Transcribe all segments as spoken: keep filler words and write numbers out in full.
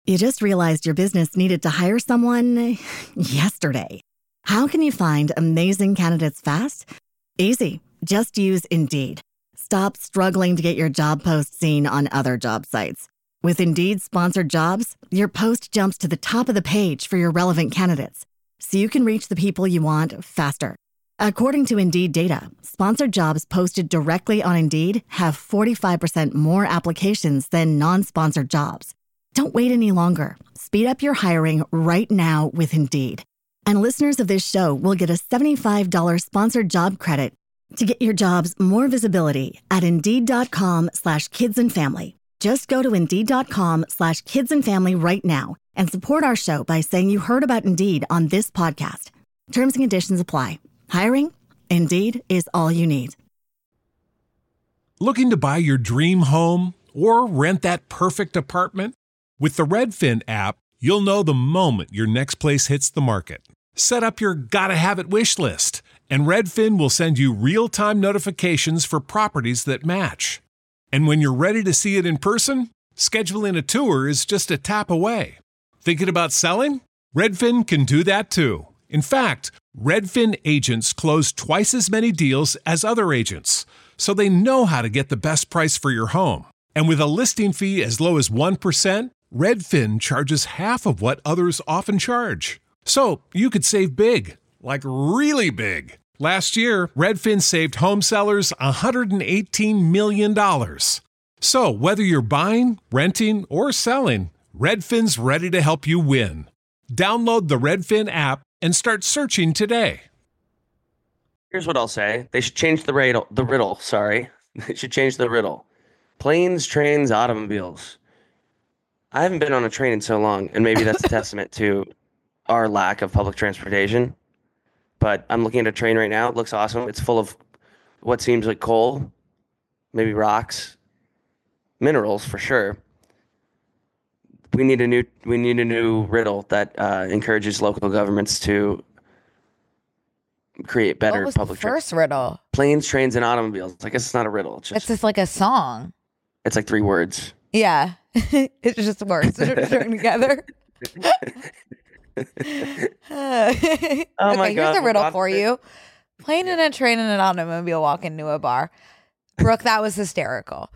You just realized your business needed to hire someone yesterday. How can you find amazing candidates fast? Easy. Just use Indeed. Stop struggling to get your job post seen on other job sites. With Indeed sponsored jobs, your post jumps to the top of the page for your relevant candidates, so you can reach the people you want faster. According to Indeed data, sponsored jobs posted directly on Indeed have forty-five percent more applications than non-sponsored jobs. Don't wait any longer. Speed up your hiring right now with Indeed. And listeners of this show will get a seventy-five dollars sponsored job credit to get your jobs more visibility at Indeed.com slash kids and family. Just go to Indeed.com slash kids and family right now and support our show by saying you heard about Indeed on this podcast. Terms and conditions apply. Hiring? Indeed is all you need. Looking to buy your dream home or rent that perfect apartment? With the Redfin app, you'll know the moment your next place hits the market. Set up your gotta-have-it wish list, and Redfin will send you real-time notifications for properties that match. And when you're ready to see it in person, scheduling a tour is just a tap away. Thinking about selling? Redfin can do that too. In fact, Redfin agents close twice as many deals as other agents, so they know how to get the best price for your home. And with a listing fee as low as one percent, Redfin charges half of what others often charge. So you could save big, like really big. Last year, Redfin saved home sellers one hundred eighteen million dollars. So whether you're buying, renting, or selling, Redfin's ready to help you win. Download the Redfin app and start searching today. Here's what I'll say. They should change the riddle. The riddle, sorry. They should change the riddle. Planes, trains, automobiles. I haven't been on a train in so long, and maybe that's a testament to our lack of public transportation. But I'm looking at a train right now. It looks awesome. It's full of what seems like coal, maybe rocks, minerals for sure. We need a new we need a new riddle that uh, encourages local governments to create better what was public the first tra- riddle? Planes, trains, and automobiles. I guess it's not a riddle. It's just, It's just like a song. it's like three words. Yeah. It's just words that are joined together. Oh okay, my God. here's a riddle God. for you. Plane and a train and an automobile walk into a bar. Brooke, that was hysterical.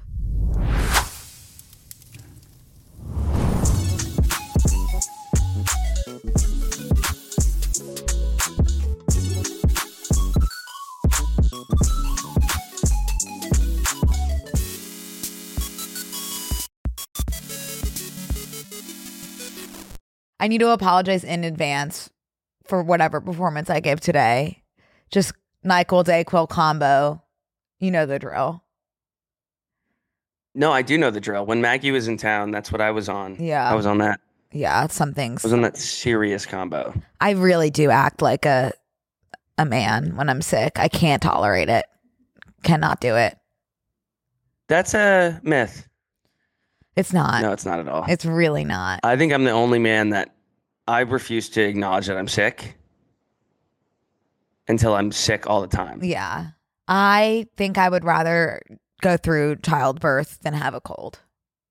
I need to apologize in advance for whatever performance I gave today. Just NyQuil, DayQuil combo. You know the drill. No, I do know the drill. When Maggie was in town, that's what I was on. Yeah. I was on that. Yeah, some things. I was on that serious combo. I really do act like a a man when I'm sick. I can't tolerate it. Cannot do it. That's a myth. It's not. No, it's not at all. It's really not. I think I'm the only man that I refuse to acknowledge that I'm sick until I'm sick all the time. Yeah. I think I would rather go through childbirth than have a cold.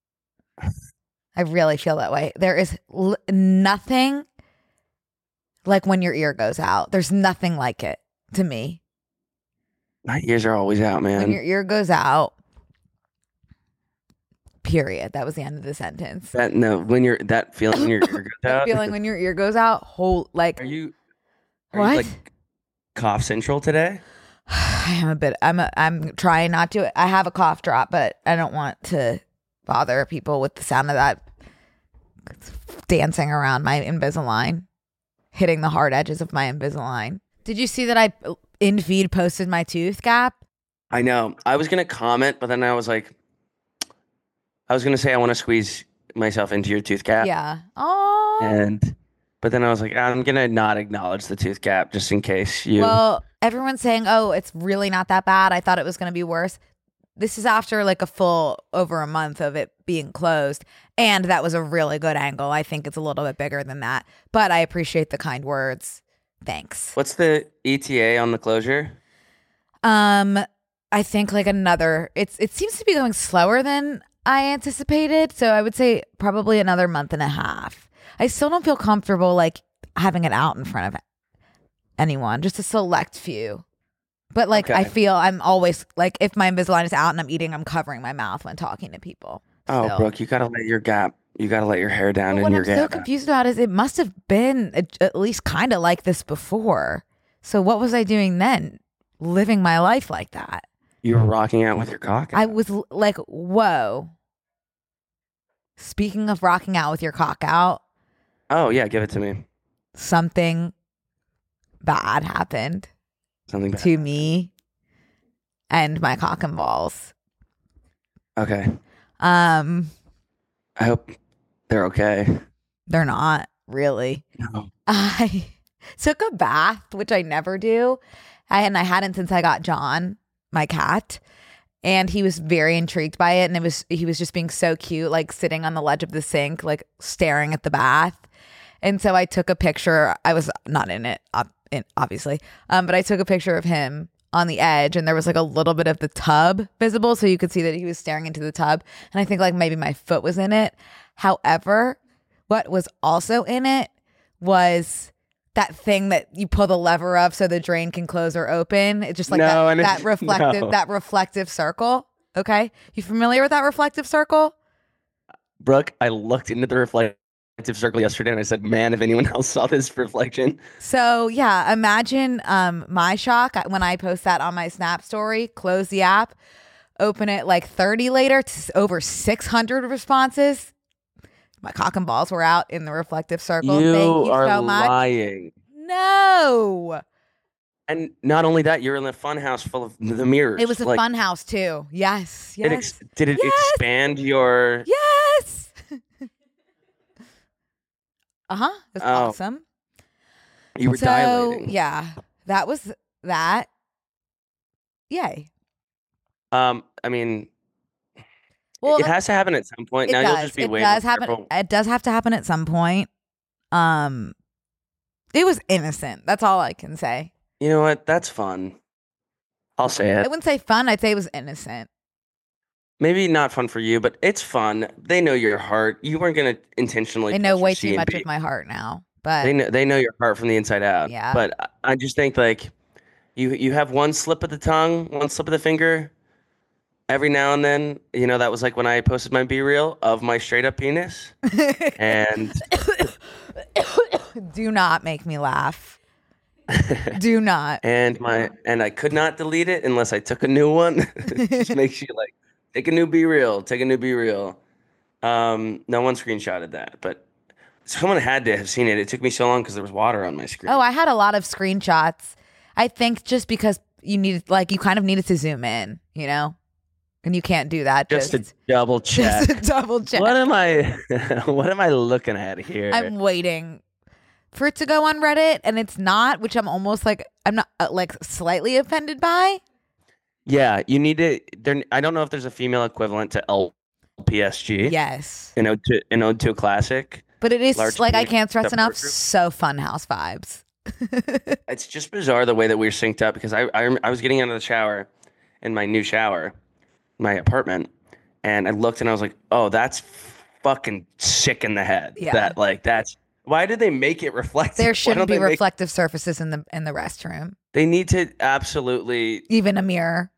I really feel that way. There is l- nothing like when your ear goes out. There's nothing like it to me. My ears are always out, man. When your ear goes out, period. That was the end of the sentence. That no, when you're that feeling when your ear goes That out. feeling when your ear goes out, whole like Are you are what? you like cough central today? I am a bit. I'm. A, I'm trying not to. I have a cough drop, but I don't want to bother people with the sound of that dancing around my Invisalign, hitting the hard edges of my Invisalign. Did you see that I in feed posted my tooth gap? I know. I was gonna comment, but then I was like, I was gonna say I want to squeeze myself into your tooth gap. Yeah. Oh. And but then I was like, I'm gonna not acknowledge the tooth gap just in case you. Well, everyone's saying, oh, it's really not that bad. I thought it was going to be worse. This is after like a full over a month of it being closed. And that was a really good angle. I think it's a little bit bigger than that. But I appreciate the kind words. Thanks. What's the E T A on the closure? Um, I think like another, it's it seems to be going slower than I anticipated. So I would say probably another month and a half. I still don't feel comfortable like having it out in front of anyone, just a select few. But like, Okay. I feel I'm always like, if my Invisalign is out and I'm eating, I'm covering my mouth when talking to people. Oh, Still. Brooke, you gotta let your gap. You gotta let your hair down But and what your I'm so gap. out. confused about is it must have been at, at least kind of like this before. So what was I doing then? Living my life like that. You were rocking out with your cock. I out. was l- like, whoa. Speaking of rocking out with your cock out, Oh yeah, give it to me. something bad happened Something bad. to me and my cock and balls. Okay. Um, I hope they're okay. they're not really. No. I took a bath, which I never do. I, and I hadn't since I got John, my cat. And he was very intrigued by it. And it was he was just being so cute, like sitting on the ledge of the sink, like staring at the bath. And so I took a picture. I was not in it, ob- in, obviously. Um, but I took a picture of him on the edge, and there was like a little bit of the tub visible. So you could see that he was staring into the tub. And I think like maybe my foot was in it. However, what was also in it was that thing that you pull the lever of so the drain can close or open. It's just like No, that, and that it's- reflective, no. that reflective circle. Okay. You familiar with that reflective circle? Brooke, I looked into the reflective circle yesterday and I said, man, if anyone else saw this reflection. So yeah, imagine um my shock when I post that on my Snap story, close the app, open it like thirty later to over six hundred responses. My cock and balls were out in the reflective circle. You Thank you are so much. lying. No. And not only that, you're in a fun house full of the mirrors. It was a Like, fun house too. Yes. It Yes. ex- did it Yes. expand your? Yes. uh-huh. It was Oh. awesome. You were so, dilating. yeah. That was that. Yay. Um, I mean, Well, it has to happen at some point. It now does. you'll just be it way does more happen. careful. It does have to happen at some point. Um, it was innocent. That's all I can say. You know what? That's fun. I'll say I it. wouldn't say fun. I'd say it was innocent. Maybe not fun for you, but it's fun. They know your heart. You weren't gonna intentionally. They know touch your way C too and much B. of my heart now. But They know they know your heart from the inside out. Yeah. But I- I just think like you you have one slip of the tongue, one slip of the finger. Every now and then, you know, that was like when I posted my B reel of my straight up penis. And do not make me laugh. Do not. and my and I could not delete it unless I took a new one. Just makes you like take a new B reel, take a new B reel. Um, no one screenshotted that, but someone had to have seen it. It took me so long because there was water on my screen. Oh, I had a lot of screenshots. I think just because you needed, like, you kind of needed to zoom in, you know, and you can't do that. just Just, to double check. just to double check. What am I? What am I looking at here? I'm waiting for it to go on Reddit, and it's not, which I'm almost like, I'm not uh, like slightly offended by. Yeah, you need to. There, I don't know if there's a female equivalent to L P S G. Yes. In Ode to, in Ode to a Classic. But it is Large like, I penis can't stress support enough, group. so Funhouse vibes. It's just bizarre the way that we're synced up because I, I rem- I was getting out of the shower in my new shower, my apartment, and I looked and I was like, oh, that's fucking sick in the head. Yeah. That like that's why did they make it reflective? There Why shouldn't don't be they make- reflective surfaces in the in the restroom, They need to absolutely. even a mirror.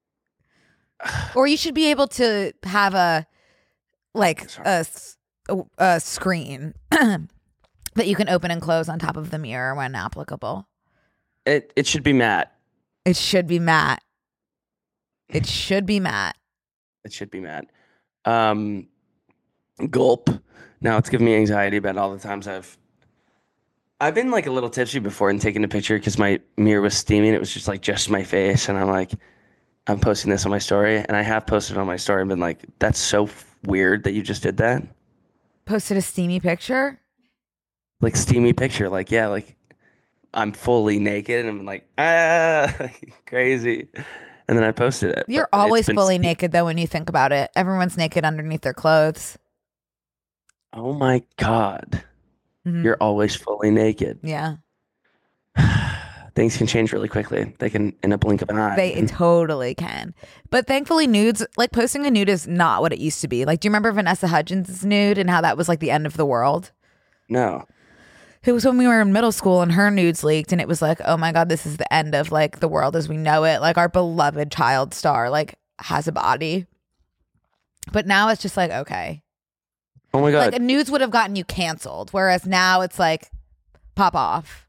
Or you should be able to have a like Sorry. a, s- a, a screen that you can open and close on top of the mirror when applicable. It it should be matte. It should be matte. It should be matte. It should be matte. Um, gulp. Now it's giving me anxiety about all the times I've. I've been like a little tipsy before and taking a picture because my mirror was steaming. It was just like just my face, and I'm like, I'm posting this on my story, and I have posted on my story and been like, that's so f- weird that you just did that. Posted a steamy picture. Like steamy picture, like yeah, like I'm fully naked and I'm like ah crazy, and then I posted it. You're but it's always been fully steam- naked though when you think about it. Everyone's naked underneath their clothes. Oh my god, Mhm. you're always fully naked. Yeah. things can change really quickly. They can in a blink of an eye. They totally can. But thankfully nudes, like posting a nude is not what it used to be. Like, do you remember Vanessa Hudgens' nude and how that was like the end of the world? No. It was when we were in middle school and her nudes leaked and it was like, oh my God, this is the end of like the world as we know it. Like our beloved child star like has a body. But now it's just like, okay. Oh my God. Like nudes would have gotten you canceled. Whereas now it's like pop off.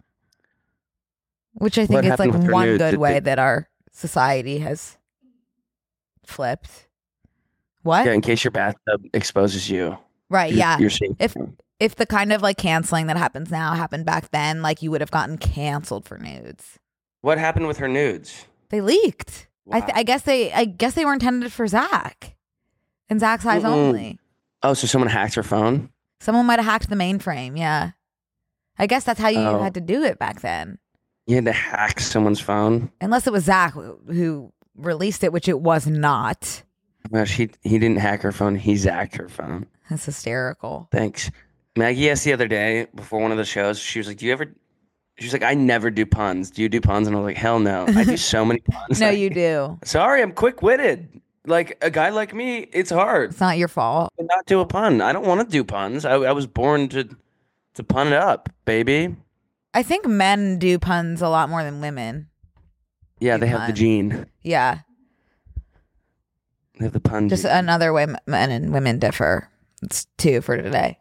Which I think What is like happened with her one nude? good Did way they- that our society has flipped. What? Yeah, in case your bathtub exposes you. Right, You're- yeah. You're seeing. If if the kind of like canceling that happens now happened back then, like you would have gotten canceled for nudes. What happened with her nudes? They leaked. I th- Wow. I guess they I guess they were intended for Zach. And Zach's eyes Mm-mm. only. Oh, so someone hacked her phone? Someone might have hacked the mainframe, yeah. I guess that's how you Oh. had to do it back then. You had to hack someone's phone? Unless it was Zach who, who released it, which it was not. Well, she he didn't hack her phone. He zacked her phone. That's hysterical. Thanks. Maggie asked the other day before one of the shows, she was like, do you ever, she was like, I never do puns. Do you do puns? And I was like, hell no. I do so many puns. No, Like, you do. Sorry, I'm quick-witted. Like, a guy like me, it's hard It's not your fault. to not do a pun. I don't want to do puns. I, I was born to to pun it up, baby. I think men do puns a lot more than women. Yeah, Do they have the puns. gene. Yeah. They have the pun Just gene. another way men and women differ. It's two for today.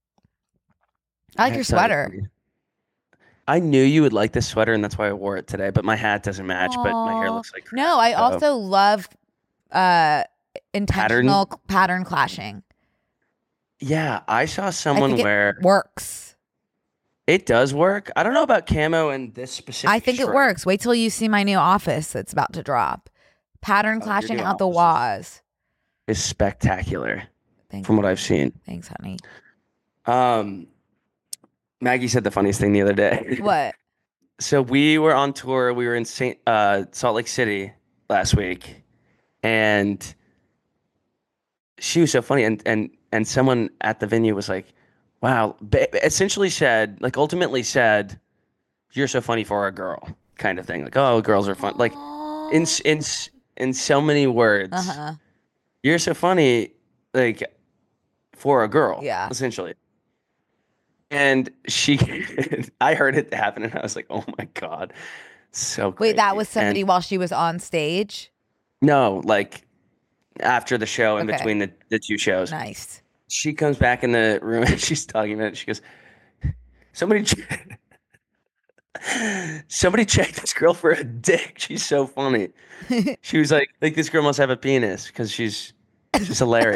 I like your That's not sweater. funny. I knew you would like this sweater, and that's why I wore it today. But my hat doesn't match. But my hair Aw. looks like crap. No, I so- also love uh intentional pattern, clashing. Yeah, I saw I someone think it wear. works. It does work. I don't know about camo and this specific. I think it stripe. works. Wait till you see my new office that's about to drop. Pattern Oh, your clashing new out the office waz. Is spectacular Thanks, from what I've seen. thanks, honey. Um, Maggie said the funniest thing the other day. What? So we were on tour. We were in Saint uh, Salt Lake City last week, and she was so funny. And and and someone at the venue was like, "Wow!" ba- Essentially said, like, ultimately said, "You're so funny for a girl," kind of thing. Like, "Oh, girls are fun." Like, in s- in s- in so many words, Uh huh. "You're so funny," like, for a girl. Yeah. Essentially. And she, I heard it happen, and I was like, "Oh my God, so crazy." Wait, that was somebody And while she was on stage. no, like after the show, in Okay. between the, the two shows, Nice. she comes back in the room and she's talking about it. She goes, "Somebody, ch- somebody check this girl for a dick. She's so funny." She was like, "Like this girl must have a penis because she's she's hilarious."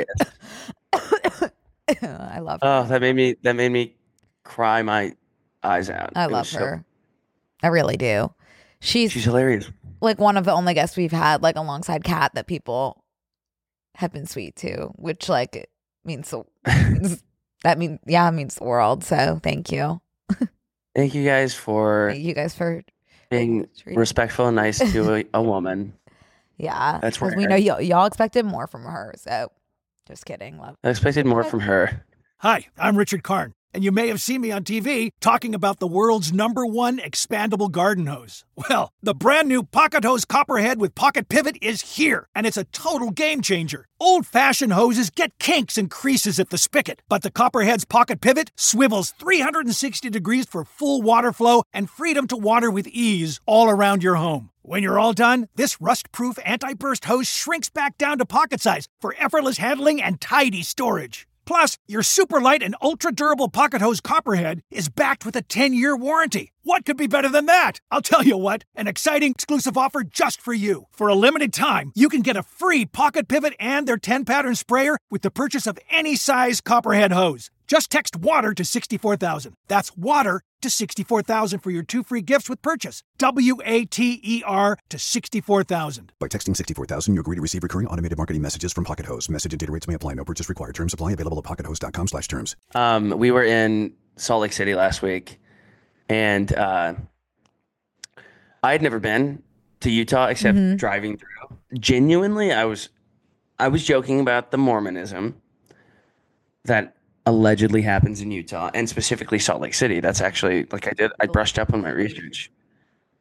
I love her. Oh, that made me that made me cry my eyes out. I It was love so- her. I really do. She's, She's hilarious. like one of the only guests we've had like alongside Kat that people have been sweet to, which like means the, that means yeah, it means the world. So thank you. Thank you guys for Thank you guys for being treating- respectful and nice to a, a woman. yeah. That's 'cause rare. we know y'all, y'all expected more from her. So just kidding. Love. I expected more from her. Hi, I'm Richard Karn, and you may have seen me on T V talking about the world's number one expandable garden hose. Well, the brand new Pocket Hose Copperhead with Pocket Pivot is here, and it's a total game changer. Old-fashioned hoses get kinks and creases at the spigot, but the Copperhead's Pocket Pivot swivels three hundred sixty degrees for full water flow and freedom to water with ease all around your home. When you're all done, this rust-proof anti-burst hose shrinks back down to pocket size for effortless handling and tidy storage. Plus, your super light and ultra durable Pocket Hose Copperhead is backed with a ten-year warranty. What could be better than that? I'll tell you what, an exciting exclusive offer just for you. For a limited time, you can get a free Pocket Pivot and their ten-pattern sprayer with the purchase of any size Copperhead hose. Just text WATER to sixty-four thousand. That's WATER to sixty-four thousand for your two free gifts with purchase. W A T E R to sixty-four thousand. By texting sixty-four thousand, you agree to receive recurring automated marketing messages from Pocket Hose. Message and data rates may apply. No purchase required. Terms apply. Available at pockethose.com slash terms. Um, we were in Salt Lake City last week, and uh, I had never been to Utah except Mhm. driving through. Genuinely, I was, I was joking about the Mormonism that allegedly happens in Utah, and specifically Salt Lake City. That's actually like I did. I brushed up on my research.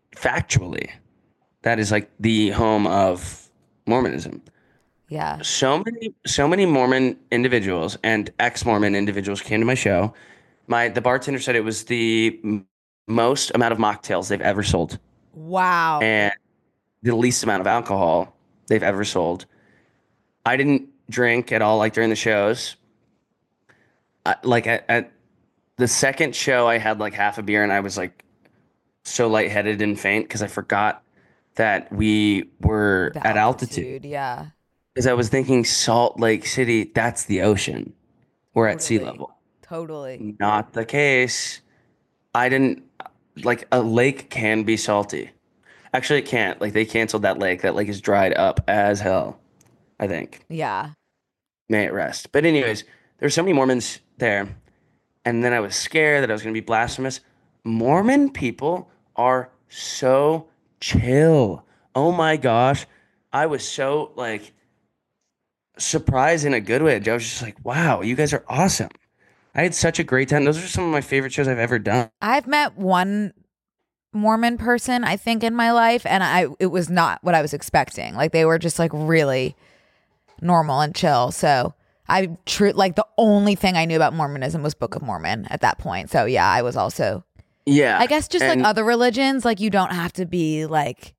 factually, that is like the home of Mormonism. Yeah. So many, so many Mormon individuals and ex-Mormon individuals came to my show. My the bartender said it was the m- most amount of mocktails they've ever sold, Wow. and the least amount of alcohol they've ever sold. I didn't drink at all, like during the shows. I, like at, at the second show, I had like half a beer, and I was like so lightheaded and faint because I forgot that we were The at altitude. Yeah. Because I was thinking Salt Lake City, that's the ocean. We're at sea Totally. level. Totally. Not the case. I didn't like a lake can be salty. Actually, it can't. Like they canceled that lake. That lake is dried up as hell, I think. Yeah. May it rest. But anyways, there's so many Mormons there. And then I was scared that I was going to be blasphemous. Mormon people are so chill. Oh my gosh. I was so like surprised in a good way. I was just like, wow, you guys are awesome. I had such a great time. Those are some of my favorite shows I've ever done. I've met one Mormon person, I think, in my life, and I it was not what I was expecting. Like they were just like really normal and chill. So I true like the only thing I knew about Mormonism was Book of Mormon at that point. So yeah, I was also Yeah. I guess just and- like other religions, like you don't have to be like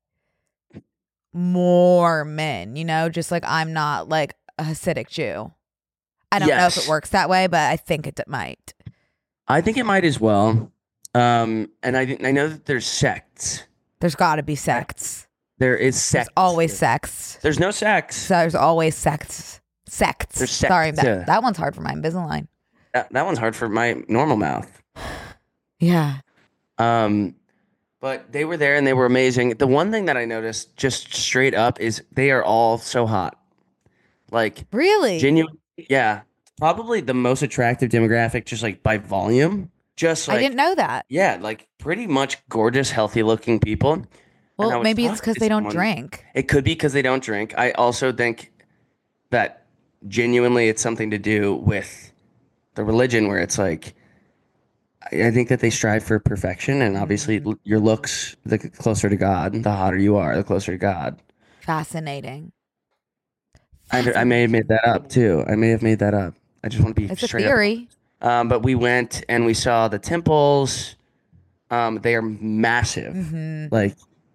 Mormon, you know, just like I'm not like a Hasidic Jew. I don't know if Yes. it works that way, but I think it might. I think it might as well. Um, and I I know that there's sects. There's got to be sects. There is There's sects. always sects. There's no sex. So there's always sects. Sects. There's sects, Sorry, yeah. that, that one's hard for my Invisalign. That, that one's hard for my normal mouth. Yeah. Um, but they were there and they were amazing. The one thing that I noticed just straight up is they are all so hot. Like Really? genuine. Yeah. Probably the most attractive demographic just like by volume. Just like I didn't know that. Yeah, like pretty much gorgeous, healthy looking people. And I Well, was maybe it's talking because to they don't someone- drink. It could be because they don't drink. I also think that genuinely it's something to do with the religion where it's like, I I think that they strive for perfection. And obviously, Mm-hmm. l- your looks, the c- closer to God, the hotter you are, the closer to God. Fascinating. I, I may have made that up too. I may have made that up. I just want to be It's a straight up. theory. Um, but we went and we saw the temples. Um, they are massive, hmm like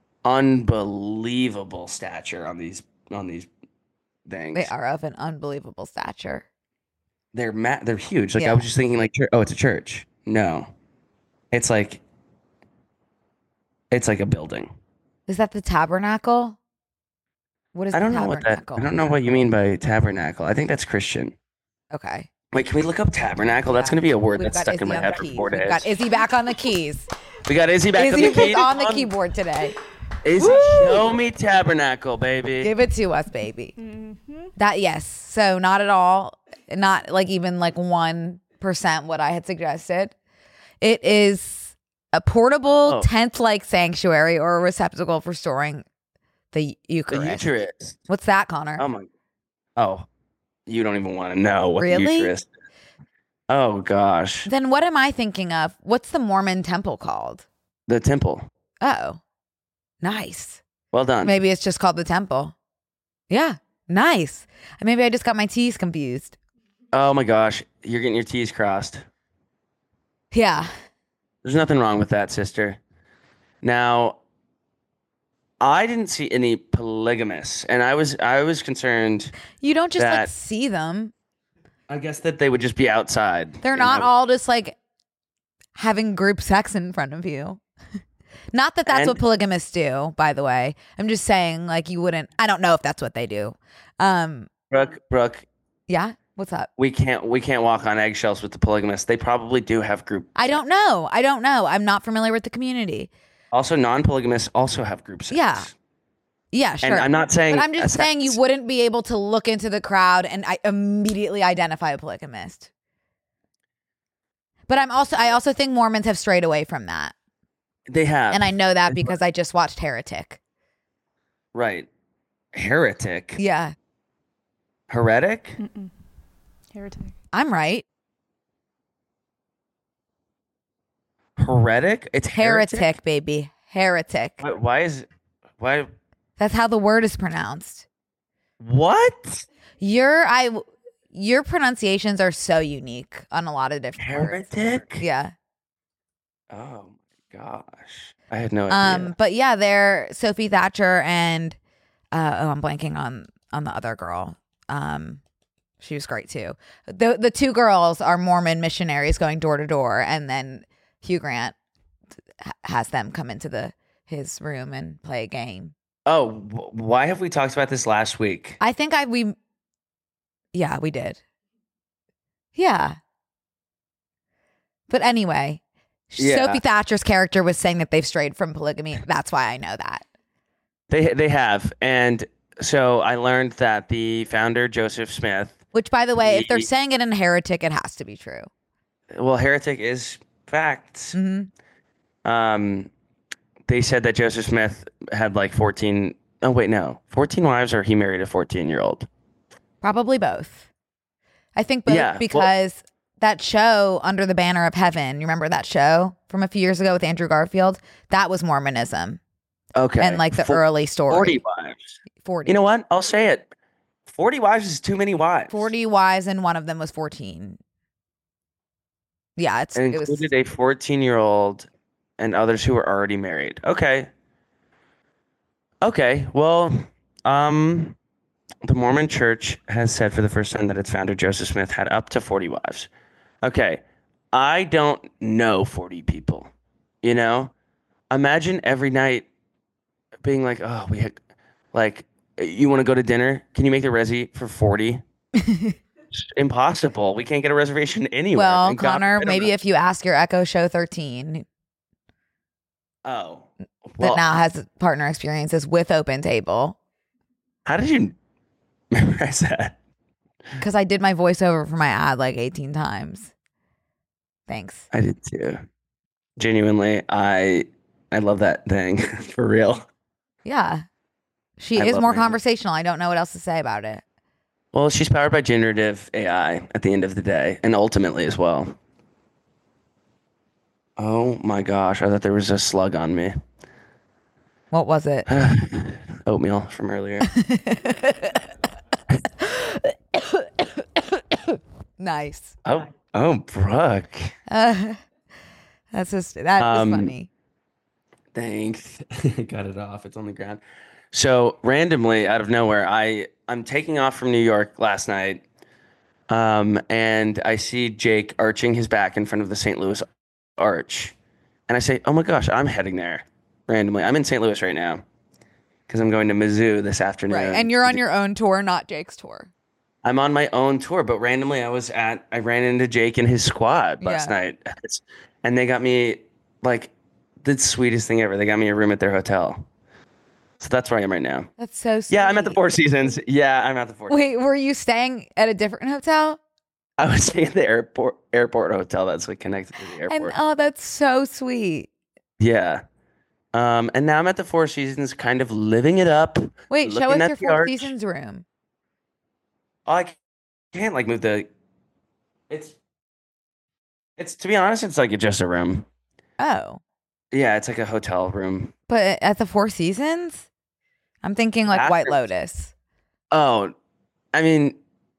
unbelievable stature on these on these things. They are of an unbelievable stature. They're ma- They're huge. Like Yeah. I was just thinking, like, chur- oh, it's a church. No, it's like it's like a building. Is that the tabernacle? What is I don't the know what that. tabernacle? I don't know what you mean by tabernacle. I think that's Christian. Okay. Wait, can we look up tabernacle? That's Yeah. going to be a word We've that's got stuck Izzy in my on head the for keys. four We've days. got Izzy back on the keys. We got Izzy back Izzy on the keys. on the keyboard today. Izzy, show me tabernacle, baby. Give it to us, baby. That yes. So not at all. Not like even like one percent what I had suggested. It is a portable Oh. tent-like sanctuary or a receptacle for storing the The Eucharist. Eucharist. What's that, Connor? Oh my. Oh, you don't even want to know what the Really? Eucharist. Oh gosh, Then what am I thinking of? What's the Mormon temple called? the temple. Oh, nice. Well done. Maybe it's just called the temple. Yeah, nice. Maybe I just got my T's confused. Oh my gosh, you're getting your T's crossed. Yeah. There's nothing wrong with that, sister. Now, I didn't see any polygamists, and I was I was concerned. You don't just like That- see them. I guess that they would just be outside. They're and not have- all just like having group sex in front of you. Not that that's And- what polygamists do, by the way. I'm just saying, like, you wouldn't. I don't know if that's what they do. Um, Brooke, Brooke, yeah. What's up? we can't we can't walk on eggshells with the polygamists. They probably do have group. I don't know. I don't know. I'm not familiar with the community. Also, non-polygamists also have group sex. Yeah. Yeah, sure. And I'm not saying. But I'm just a saying you sex- wouldn't be able to look into the crowd and I immediately identify a polygamist. But I'm also I also think Mormons have strayed away from that. They have. And I know that because I just watched Heretic. Right. Heretic. Yeah. Heretic? Mm-mm. Heretic. I'm right. Heretic? It's Heretic, heretic. baby. Heretic. Why, why is why That's how the word is pronounced. what? Your I your pronunciations are so unique on a lot of different words. Heretic? Yeah. Oh my gosh. I had no idea. Um, but yeah, they're Sophie Thatcher and uh, oh, I'm blanking on on the other girl. Um, she was great too. The the two girls are Mormon missionaries going door to door, and then Hugh Grant h- has them come into the his room and play a game. Oh, wh- why have we talked about this last week? I think I we yeah, we did. Yeah. But anyway, Yeah. Sophie Thatcher's character was saying that they've strayed from polygamy. That's why I know that. They they have. And so I learned that the founder, Joseph Smith, Which, by the way, if they're Ye- saying it in Heretic, it has to be true. well, heretic is fact. hmm Um, they said that Joseph Smith had like fourteen. Oh, wait, no. fourteen wives, or he married a fourteen year old? Probably both. I think both Yeah, well- because that show, Under the Banner of Heaven, you remember that show from a few years ago with Andrew Garfield? That was Mormonism Okay. and like the Fo- early story. forty wives. forty. You know what? I'll say it. forty wives is too many wives. forty wives and one of them was fourteen. Yeah, it's And it was included a fourteen year old and others who were already married. Okay. Okay. Well, um, the Mormon Church has said for the first time that its founder, Joseph Smith, had up to forty wives. Okay. I don't know forty people. You know? Imagine every night being like, oh, we had, like, you want to go to dinner? Can you make the resi for forty? It's impossible. We can't get a reservation anywhere. well, And God Connor, forbid maybe I'm- if you ask your Echo Show thirteen Oh. that Well, now has partner experiences with Open Table, how did you memorize that? because I did my voiceover for my ad like eighteen times. Thanks. I did too. Genuinely, I I love that thing for real. Yeah. She I is love more Randy. conversational. I don't know what else to say about it. Well, she's powered by generative A I at the end of the day, and ultimately as well. Oh my gosh, I thought there was a slug on me. What was it? Oatmeal from earlier. Nice. Oh, oh, Brooke. Uh, that's just that is Um, funny. Thanks. Got it off. It's on the ground. So randomly, out of nowhere, I I'm taking off from New York last night, um, and I see Jake arching his back in front of the Saint Louis Arch, and I say, "Oh my gosh, I'm heading there." Randomly, I'm in Saint Louis right now because I'm going to Mizzou this afternoon. Right. And you're on your own tour, not Jake's tour. I'm on my own tour, but randomly I was at, I ran into Jake and his squad last Yeah. night, and they got me like the sweetest thing ever. They got me a room at their hotel. So that's where I am right now. That's so sweet. Yeah, I'm at the Four Seasons. Yeah, I'm at the Four Seasons. Wait, were you staying at a different hotel? I was staying at the airport airport hotel that's like connected to the And airport. oh, that's so sweet. Yeah. Um, and now I'm at the Four Seasons, kind of living it up. Wait, show looking us at your the Four arch. Seasons room. Oh, I can't like move the. It's. It's to be honest, it's like just a room. Oh. Yeah, it's like a hotel room. But at the Four Seasons? I'm thinking like White After- Lotus. Oh, I mean,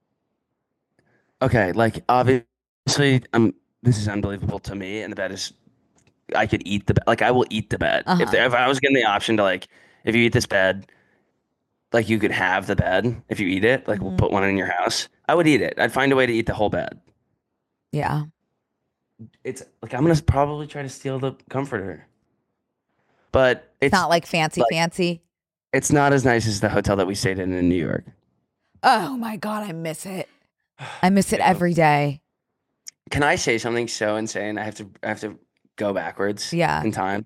okay, like obviously, um, this is unbelievable to me, and the bed is, I could eat the bed. Like I will eat the bed Uh-huh. if there, if I was given the option to like, if you eat this bed, like you could have the bed if you eat it. Like Mhm. we'll put one in your house. I would eat it. I'd find a way to eat the whole bed. Yeah. It's like I'm gonna probably try to steal the comforter, but It's it's not like fancy, like- fancy. it's not as nice as the hotel that we stayed in in New York. Oh my God, I miss it. I miss it every day. Can I say something so insane? I have to I have to go backwards Yeah. in time.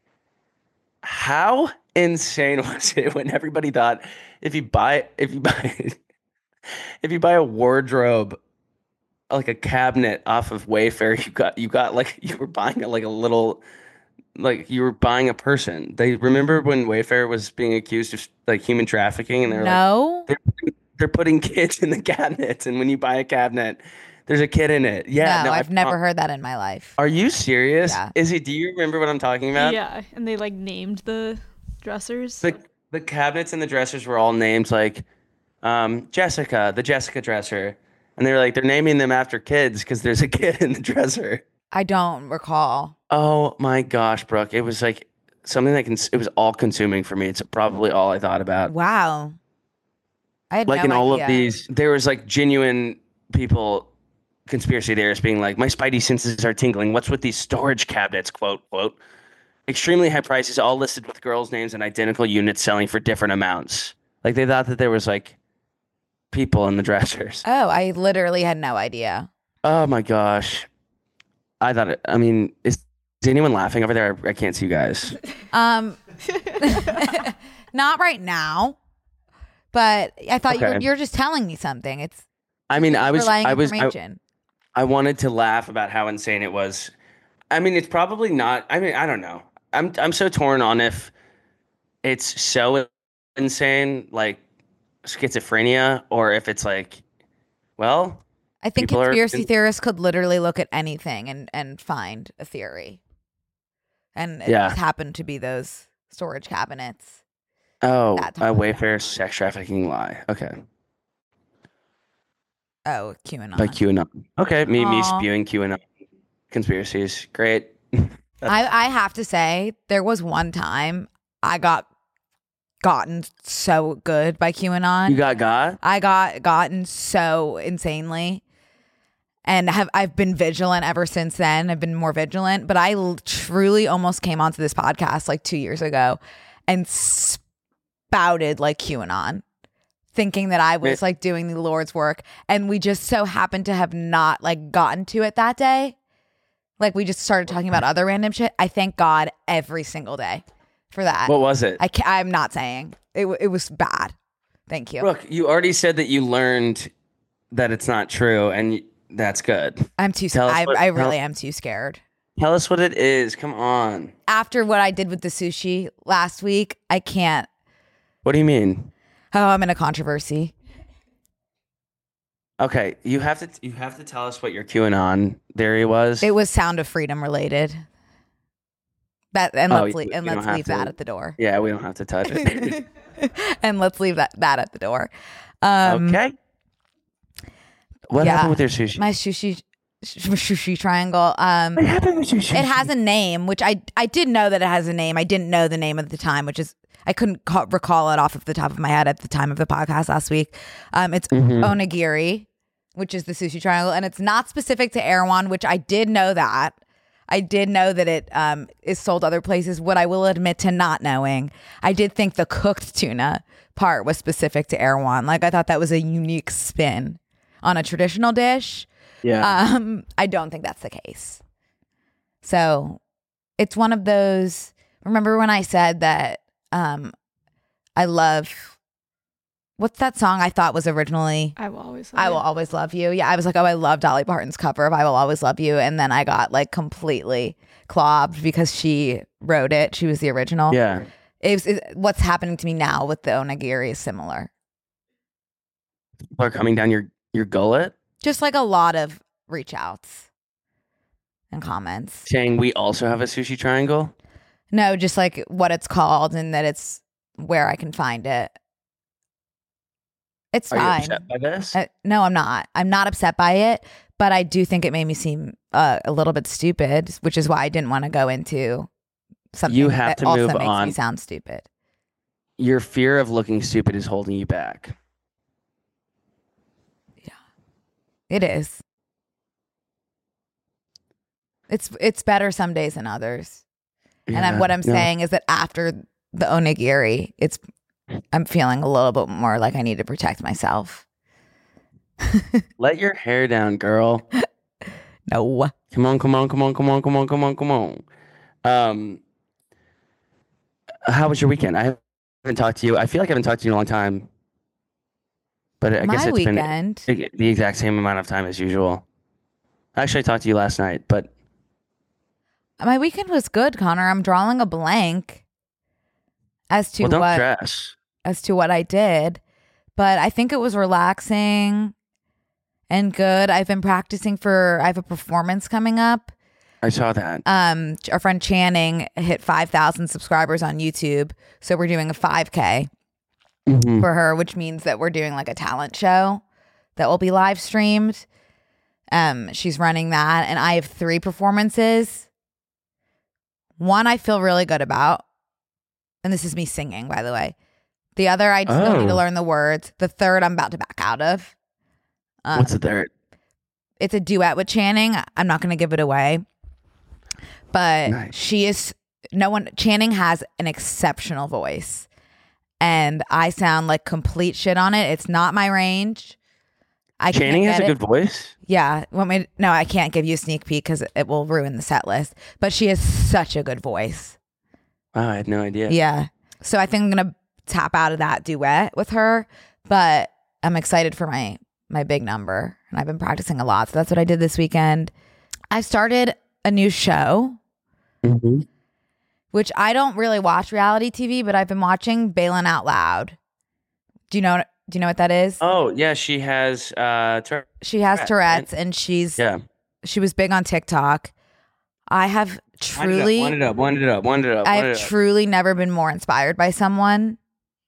How insane was it when everybody thought if you buy if you buy if you buy a wardrobe, like a cabinet off of Wayfair, you got you got like you were buying like a little like you were buying a person. They remember when Wayfair was being accused of like human trafficking, and they're like No. they're, they're putting kids in the cabinets, and when you buy a cabinet, There's a kid in it. Yeah, no, no, I've I, never heard that in my life. Are you serious? Yeah. Izzy, do you remember what I'm talking about? Yeah, and they like named the dressers. The the cabinets and the dressers were all named like um, Jessica, the Jessica dresser, and they were like they're naming them after kids because there's a kid in the dresser. I don't recall. Oh my gosh, Brooke! It was like something that can. It was all consuming for me. It's probably all I thought about. Wow. I had Like no in all idea. of these, there was like genuine people, conspiracy theorists being like, my spidey senses are tingling. What's with these storage cabinets? Quote, quote. Extremely high prices, all listed with girls' names and identical units selling for different amounts. Like they thought that there was like people in the dressers. Oh, I literally had no idea. Oh my gosh. I thought it, I mean, is, is anyone laughing over there? I, I can't see you guys. Um, not right now, but I thought you were, Okay. you're just telling me something. It's I mean, I was, relaying I was, I, information. I wanted to laugh about how insane it was. I mean, it's probably not. I mean, I don't know. I'm I'm so torn on if it's so insane, like schizophrenia, or if it's like, well, I think people are- conspiracy theorists could literally look at anything and, and find a theory. And it Yeah. just happened to be those storage cabinets. oh, That a time. Wayfair sex trafficking lie. Okay, Oh, QAnon. by QAnon. Okay, me me Aw. spewing QAnon conspiracies. Great. I, I have to say, there was one time I got gotten so good by QAnon. You got God? I got gotten so insanely, and have I've been vigilant ever since then. I've been more vigilant, but I l- truly almost came onto this podcast like two years ago and spouted like QAnon, thinking that I was Wait. like doing the Lord's work, and we just so happened to have not like gotten to it that day. Like we just started talking about other random shit. I thank God every single day for that. What was it? I ca- I'm not saying it. w- It was bad. Thank you. Brooke, you already said that you learned that it's not true, and y- that's good. I'm too. Tell us I, what- I tell- really am too scared. Tell us what it is. Come on. After what I did with the sushi last week, I can't. What do you mean? Oh, I'm in a controversy. Okay, you have to you have to tell us what your QAnon theory was. It was Sound of Freedom related. That and Oh, let's you- leave, and you don't let's have leave to- that at the door. yeah, we don't have to touch it. And let's leave that that at the door. Um, okay. What yeah, happened with your sushi? My sushi sh- sushi triangle. Um, what happened with your sushi? It has a name, which I I did know that it has a name. I didn't know the name at the time, which is I couldn't ca- recall it off of the top of my head at the time of the podcast last week. Um, it's Mhm. onigiri, which is the sushi triangle, and it's not specific to Erewhon, which I did know that. I did know that it um, is sold other places. What I will admit to not knowing, I did think the cooked tuna part was specific to Erewhon. Like I thought that was a unique spin on a traditional dish. Yeah. Um, I don't think that's the case. So it's one of those. Remember when I said that um, I love what's that song I thought was originally I will always. Love I Will you. Always Love You. Yeah, I was like, oh, I love Dolly Parton's cover of I Will Always Love You. And then I got like completely clobbed because she wrote it. She was the original. yeah. It was, it, what's happening to me now with the onigiri is similar. People are coming down your your gullet Just like a lot of reach outs and comments. saying we also have a sushi triangle. No, just like what it's called and that it's where I can find it. It's Are you fine. upset by this? Uh, no, I'm not. I'm not upset by it, but I do think it made me seem uh, a little bit stupid, which is why I didn't want to go into something You have that to also move makes on. me sound stupid. Your fear of looking stupid is holding you back. It is. It's it's better some days than others. and I'm, Yeah, what I'm no. saying is that after the onigiri, it's I'm feeling a little bit more like I need to protect myself. Let your hair down, girl. No. Come on, come on, come on, come on, come on, come on, come on. Um, how was your weekend? I haven't talked to you. I feel like I haven't talked to you in a long time. But I My guess it's weekend. been the exact same amount of time as usual. Actually, I talked to you last night, but My weekend was good, Connor. I'm drawing a blank as to well, don't what stress. as to what I did, but I think it was relaxing. and good. I've been practicing for, I have a performance coming up. I saw that. Um, our friend Channing hit five thousand subscribers on YouTube. So we're doing a five K Mhm. for her, which means that we're doing like a talent show that will be live streamed. Um, she's running that. And I have three performances. One I feel really good about. And this is me singing, by the way. The other, I still Oh. need to learn the words. The third, I'm about to back out of. Um, What's the third? It's a duet with Channing. I'm not going to give it away. But Nice. she is, no one, Channing has an exceptional voice. And I sound like complete shit on it. It's not my range. I Channing can't has a get good it. voice. Yeah. Want me to- no, I can't give you a sneak peek because it will ruin the set list. But she has such a good voice. Wow, I had no idea. Yeah. So I think I'm going to tap out of that duet with her. But I'm excited for my my big number. And I've been practicing a lot. So that's what I did this weekend. I started a new show, hmm which I don't really watch reality T V, but I've been watching Bailin' Out Loud. Do you know do you know what that is? Oh yeah, she has. Uh, tur- She has Tourette, Tourette's right? and she's yeah. she was big on TikTok. I have truly Wind it up. Wind it up. Wind it up. I Wind have it up. truly never been more inspired by someone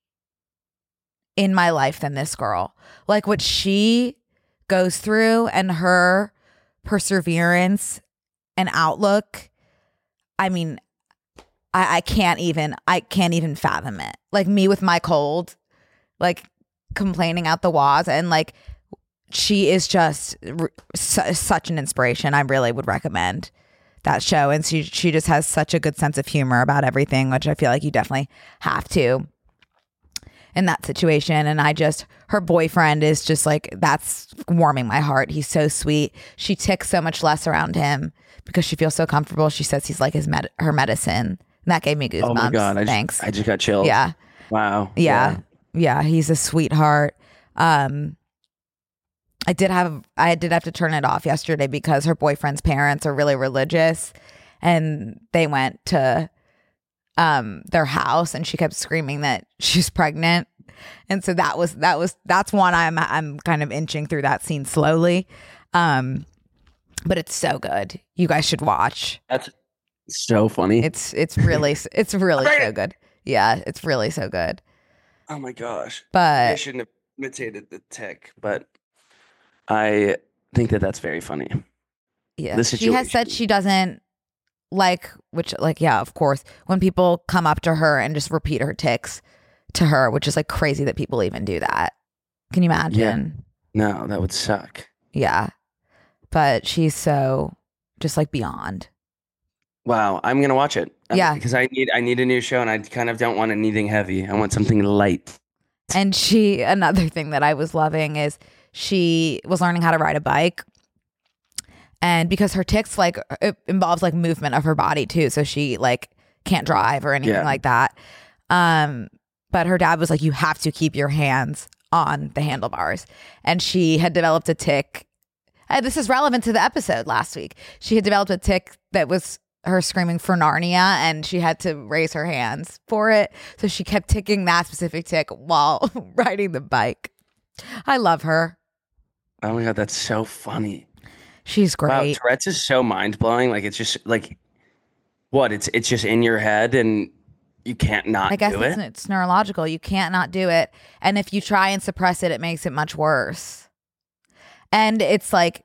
in my life than this girl. Like what she goes through and her perseverance and outlook. I mean, I, I can't even I can't even fathom it. Like me with my cold, like complaining out the wazoo, and like she is just r- su- such an inspiration. I really would recommend that show, and she she just has such a good sense of humor about everything, which I feel like you definitely have to in that situation. And I just, her boyfriend is just like, that's warming my heart. He's so sweet. She ticks so much less around him because she feels so comfortable. She says he's like his med- her medicine. And that gave me goosebumps. Oh my god! I Thanks. Just, I just got chills. Yeah. Wow. Yeah. Yeah. He's a sweetheart. Um, I did have, I did have to turn it off yesterday because her boyfriend's parents are really religious and they went to um their house and she kept screaming that she's pregnant. And so that was, that was, that's one I'm, I'm kind of inching through that scene slowly. Um, but it's so good. You guys should watch. That's so funny. It's, it's really, it's really so good. Yeah. It's really so good. Oh my gosh. I But shouldn't have imitated the tick, but I think that that's very funny. yeah, the she has said situation. she doesn't like, which like, yeah, of course, when people come up to her and just repeat her tics to her, which is like crazy that people even do that. Can you imagine? No, that would suck. Yeah. But she's so just like beyond. Wow, I'm gonna watch it. Um, Yeah. because I need I need a new show, and I kind of don't want anything heavy. I want something light. And she, another thing that I was loving is she was learning how to ride a bike. And because her tics, like, it involves like movement of her body too. So she like can't drive or anything Yeah. like that. Um, but her dad was like, you have to keep your hands on the handlebars. And she had developed a tic. Uh, this is relevant to the episode last week. She had developed a tic that was her screaming for Narnia, and she had to raise her hands for it. So she kept ticking that specific tic while riding the bike. I love her. Oh my god, that's so funny. She's Wow, great. Tourette's is so mind blowing. Like it's just like what? It's it's just in your head, and you can't not I guess do it's, it. it's neurological. You can't not do it. And if you try and suppress it, it makes it much worse. And it's like,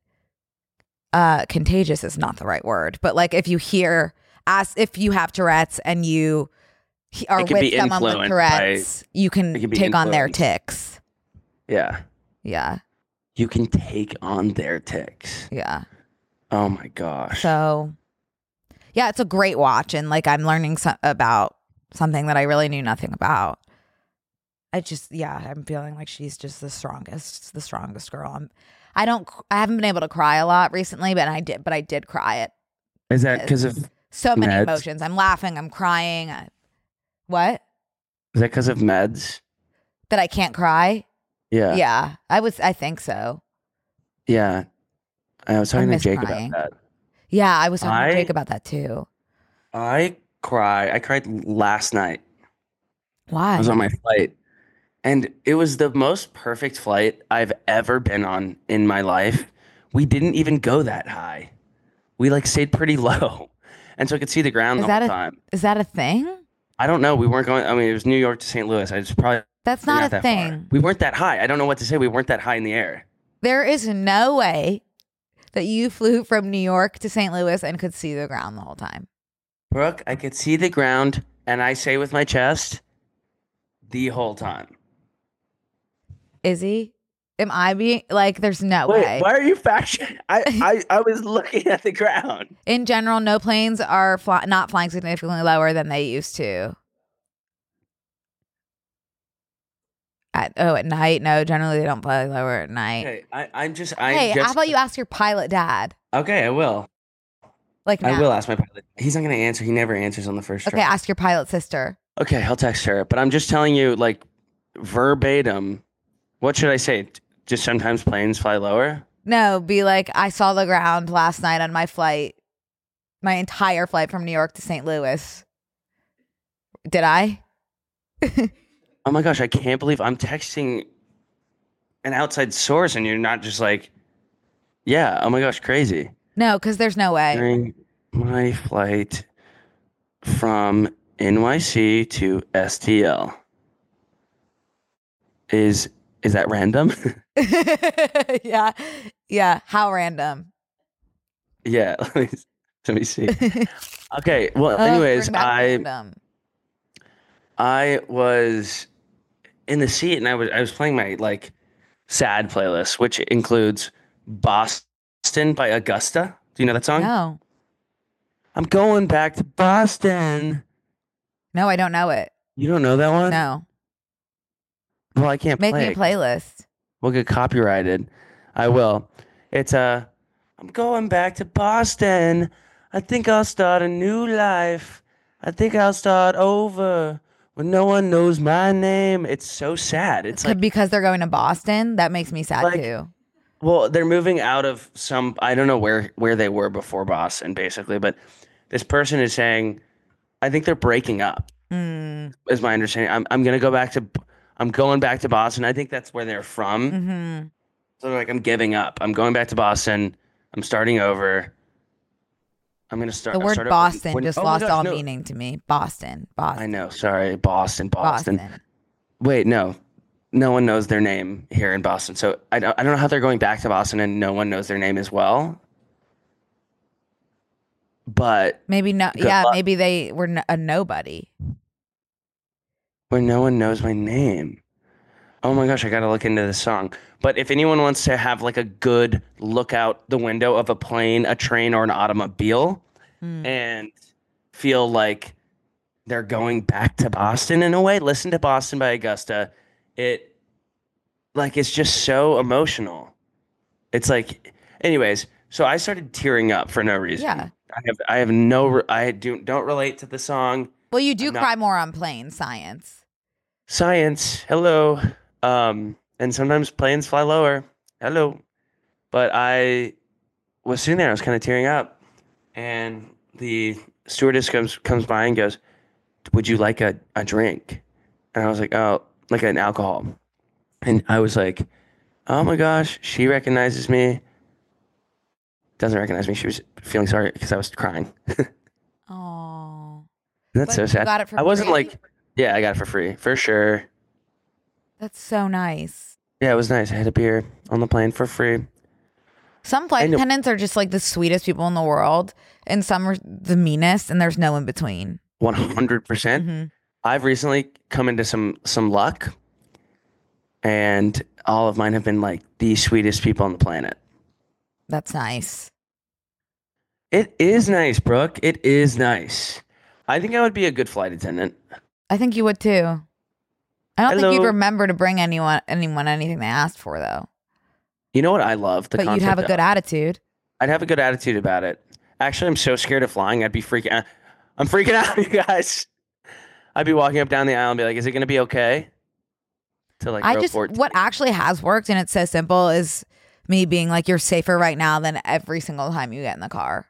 uh, contagious is not the right word, but like if you hear, as if you have Tourette's and you he- are It can with be someone with influenced Tourette's, you can it can be take on their influenced. tics. Yeah, Yeah. you can take on their ticks. Yeah. Oh my gosh. So, yeah, it's a great watch. And like, I'm learning so- about something that I really knew nothing about. I just, yeah, I'm feeling like she's just the strongest, the strongest girl. I'm, I don't, I haven't been able to cry a lot recently, but I did, but I did cry at Is that because of so many Meds? emotions. I'm laughing, I'm crying. I, what? is that because of meds? That I can't cry? Yeah. Yeah, I was, I think so. Yeah. I was talking to miss Jake crying. about that. Yeah, I was talking I- to Jake about that too. I cry. I cried last night. Why? I was on my flight, And it was the most perfect flight I've ever been on in my life. We didn't even go that high. We like stayed pretty low. And so I could see the ground Is the that whole a time. is that a thing? I don't know. We weren't going. I mean, it was New York to Saint Louis. I just probably That's not, not a that thing. far. We weren't that high. I don't know what to say. We weren't that high in the air. There is no way that you flew from New York to Saint Louis and could see the ground the whole time. Brooke, I could see the ground, and I say with my chest, the whole time. Izzy, am I being like? There's no Wait, way. why are you faction? I, I I was looking at the ground. In general, no planes are fly- not flying significantly lower than they used to. At, oh, at night? No, generally they don't fly lower at night. Okay, I I'm just I Hey, just how about you ask your pilot dad? okay. I will. Like now. I will ask my pilot. He's not going to answer. He never answers on the first Okay, try. ask your pilot sister. Okay, I'll text her. But I'm just telling you, like, verbatim, what should I say? Just sometimes planes fly lower? No, be like, I saw the ground last night on my flight, my entire flight from New York to Saint Louis. Did I? Oh my gosh, I can't believe I'm texting an outside source and you're not just like, yeah, oh my gosh, crazy. No, because there's no way. During my flight from N Y C to S T L. Is is that random? yeah. Yeah. How random. Yeah, let me, let me see. Okay, well, Oh, anyways, bring back I random. I was in the seat and I was I was playing my like sad playlist, which includes Boston by Augusta. Do you know that song? No. I'm going back to Boston. No, I don't know it. You don't know that one? No. Well, I can't Make play me a it. playlist. We'll get copyrighted. I will. It's a. Uh, I'm going back to Boston. I think I'll start a new life. I think I'll start over when no one knows my name. It's so sad. It's like, because they're going to Boston. That makes me sad Like- too. well, they're moving out of some. I don't know where where they were before Boston, basically. But this person is saying, I think they're breaking up. Mm. Is my understanding. I'm I'm gonna go back to. I'm going back to Boston. I think that's where they're from. Mm-hmm. So they're like, I'm giving up. I'm going back to Boston. I'm starting over. I'm gonna start. The I'll word start over Boston when- just oh my lost gosh, all no. meaning to me. Boston. Boston. I know. Sorry, Boston, Boston. Boston. Wait, no, no one knows their name here in Boston. So I don't. I don't know how they're going back to Boston and no one knows their name as well. But Maybe no. Good Yeah, luck. maybe they were n- a nobody. where no one knows my name. Oh my gosh, I gotta look into this song. But if anyone wants to have like a good look out the window of a plane, a train, or an automobile, Mm. and feel like they're going back to Boston in a way, listen to Boston by Augusta. It like it's just so emotional. It's like, anyways. So I started tearing up for no reason. Yeah. I have I have no re- I do don't relate to the song. Well, you do I'm not- cry more on planes. Science. Science, hello. Um, and sometimes planes fly lower. Hello. But I was sitting there, I was kind of tearing up, and the stewardess comes comes by and goes, "Would you like a, a drink?" And I was like, "Oh, like an alcohol." And I was like, "Oh my gosh, she recognizes me." Doesn't recognize me. She was feeling sorry because I was crying. Oh, That's But so you sad. got it for I wasn't free? like, yeah, I got it for free, for sure. that's so nice. Yeah, it was nice. I had a beer on the plane for free. Some flight I know- attendants are just like the sweetest people in the world, and some are the meanest, and there's no in between. one hundred percent. Mhm. I've recently come into some some luck, and all of mine have been like the sweetest people on the planet. That's nice. It is nice, Brooke. It is nice. I think I would be a good flight attendant. I think you would too. I don't think Hello. you'd remember to bring anyone anyone anything they asked for though. You know what I love? The But you'd have a concept good of- attitude. I'd have a good attitude about it. Actually, I'm so scared of flying. I'd be freaking out. I'm freaking out, you guys. I'd be walking up down the aisle and be like, "Is it going to be okay?" To like I row just forward. what actually has worked, and it's so simple, is me being like, you're safer right now than every single time you get in the car.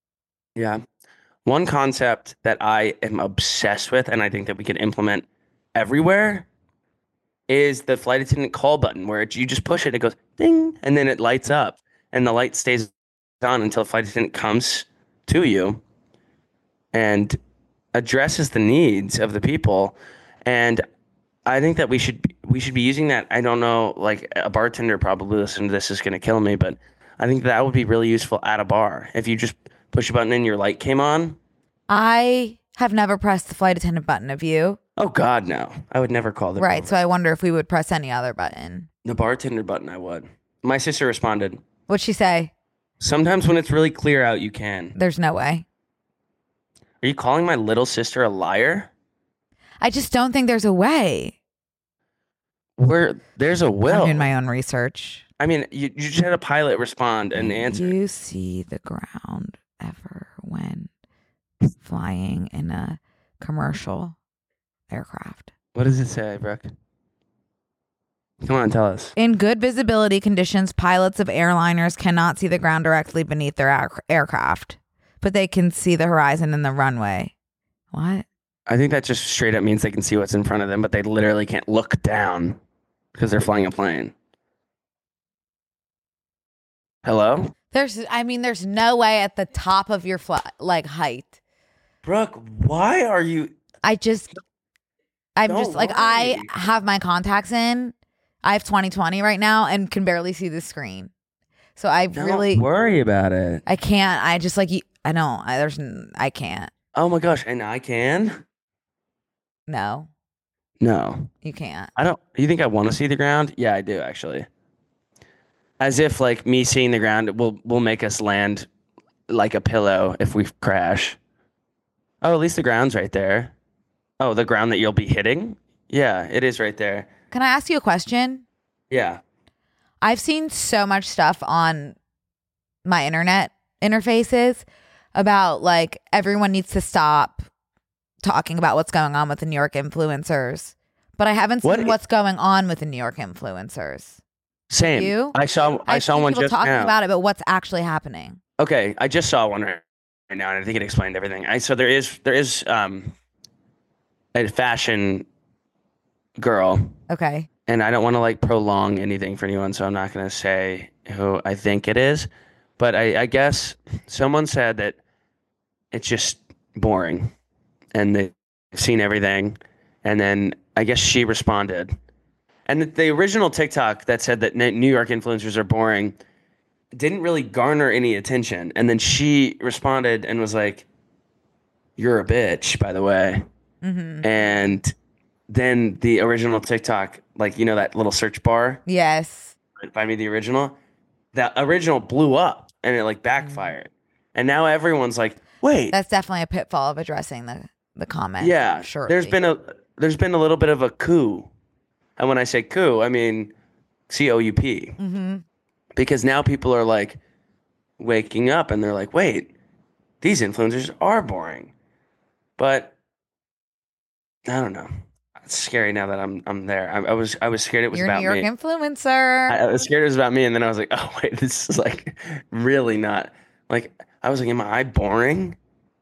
Yeah. One concept that I am obsessed with, and I think that we can implement everywhere is the flight attendant call button, where it, you just push it, it goes ding, and then it lights up, and the light stays on until the flight attendant comes to you and addresses the needs of the people. And I think that we should we should be using that. I don't know, like a bartender probably listening to this is going to kill me, but I think that would be really useful at a bar. If you just push a button and your light came on. I have never pressed the flight attendant button. Have you? Oh God, no! I would never call them. Right. So I wonder if we would press any other button. The bartender button, I would. My sister responded. What'd she say? Sometimes when it's really clear out, you can. There's no way. Are you calling my little sister a liar? I just don't think there's a way. Where there's a will. I'm doing my own research. I mean, you, you just had a pilot respond and answer. Do you see the ground ever when flying in a commercial aircraft? What does it say, Brooke? Come on, tell us. In good visibility conditions, pilots of airliners cannot see the ground directly beneath their air- aircraft, but they can see the horizon and the runway. What? I think that just straight up means they can see what's in front of them, but they literally can't look down because they're flying a plane. Hello? There's, I mean, there's no way at the top of your flight, like height. Brooke, why are you? I just, I'm Don't just like, worry. I have my contacts in. I have twenty twenty right now and can barely see the screen. So I Don't really, worry about it. I can't. I just like, you- I don't, I, there's, n- I can't. Oh my gosh, and I can? No, No. you can't. I don't. You think I want to see the ground? Yeah, I do actually. As if like me seeing the ground will will make us land like a pillow if we crash. Oh, at least the ground's right there. Oh, the ground that you'll be hitting? Yeah, it is right there. Can I ask you a question? Yeah. I've seen so much stuff on my internet interfaces about like everyone needs to stop talking about what's going on with the New York influencers. But I haven't seen What? what's going on with the New York influencers. Same. You? I saw I I've saw seen one people just talking now. about it, but what's actually happening? Okay, I just saw one right right now, and I think it explained everything. I so there is there is um a fashion girl, Okay. and I don't want to like prolong anything for anyone, so I'm not going to say who I think it is. But I, I guess someone said that it's just boring, and they've seen everything, and then I guess she responded, and the, the original TikTok that said that New York influencers are boring didn't really garner any attention, and then she responded and was like, "You're a bitch, by the way," Mm-hmm. and then the original TikTok, like, you know, that little search bar, Yes. find me the original, that original blew up and it like backfired. And now everyone's like, wait, That's definitely a pitfall of addressing the, the comment. yeah, Sure. there's been a, there's been a little bit of a coup. And when I say coup, I mean C O U P. Mm-hmm. Because now people are like waking up and they're like, wait, these influencers are boring. But I don't know. It's scary now that I'm I'm there. I, I was I was scared it was You're a about New York me. influencer. I, I was scared it was about me, and then I was like, oh wait, this is like really not. Like I was like, am I boring?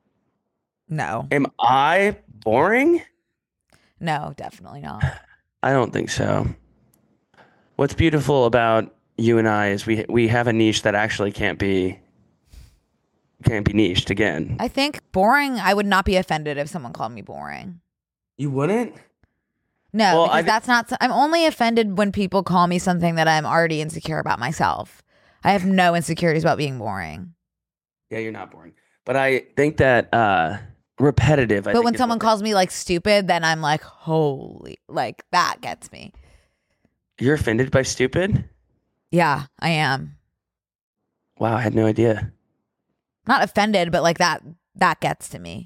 no. Am I boring? No, definitely not. I don't think so. What's beautiful about you and I is we we have a niche that actually can't be can't be niched again. I think boring, I would not be offended if someone called me boring. You wouldn't? No, Well, because I- that's not, I'm only offended when people call me something that I'm already insecure about myself. I have no insecurities about being boring. Yeah, you're not boring. But I think that uh repetitive. I But think when is someone what- calls me like stupid, then I'm like, holy, like that gets me. You're offended by stupid? Yeah, I am. Wow, I had no idea. Not offended, but like that, that gets to me.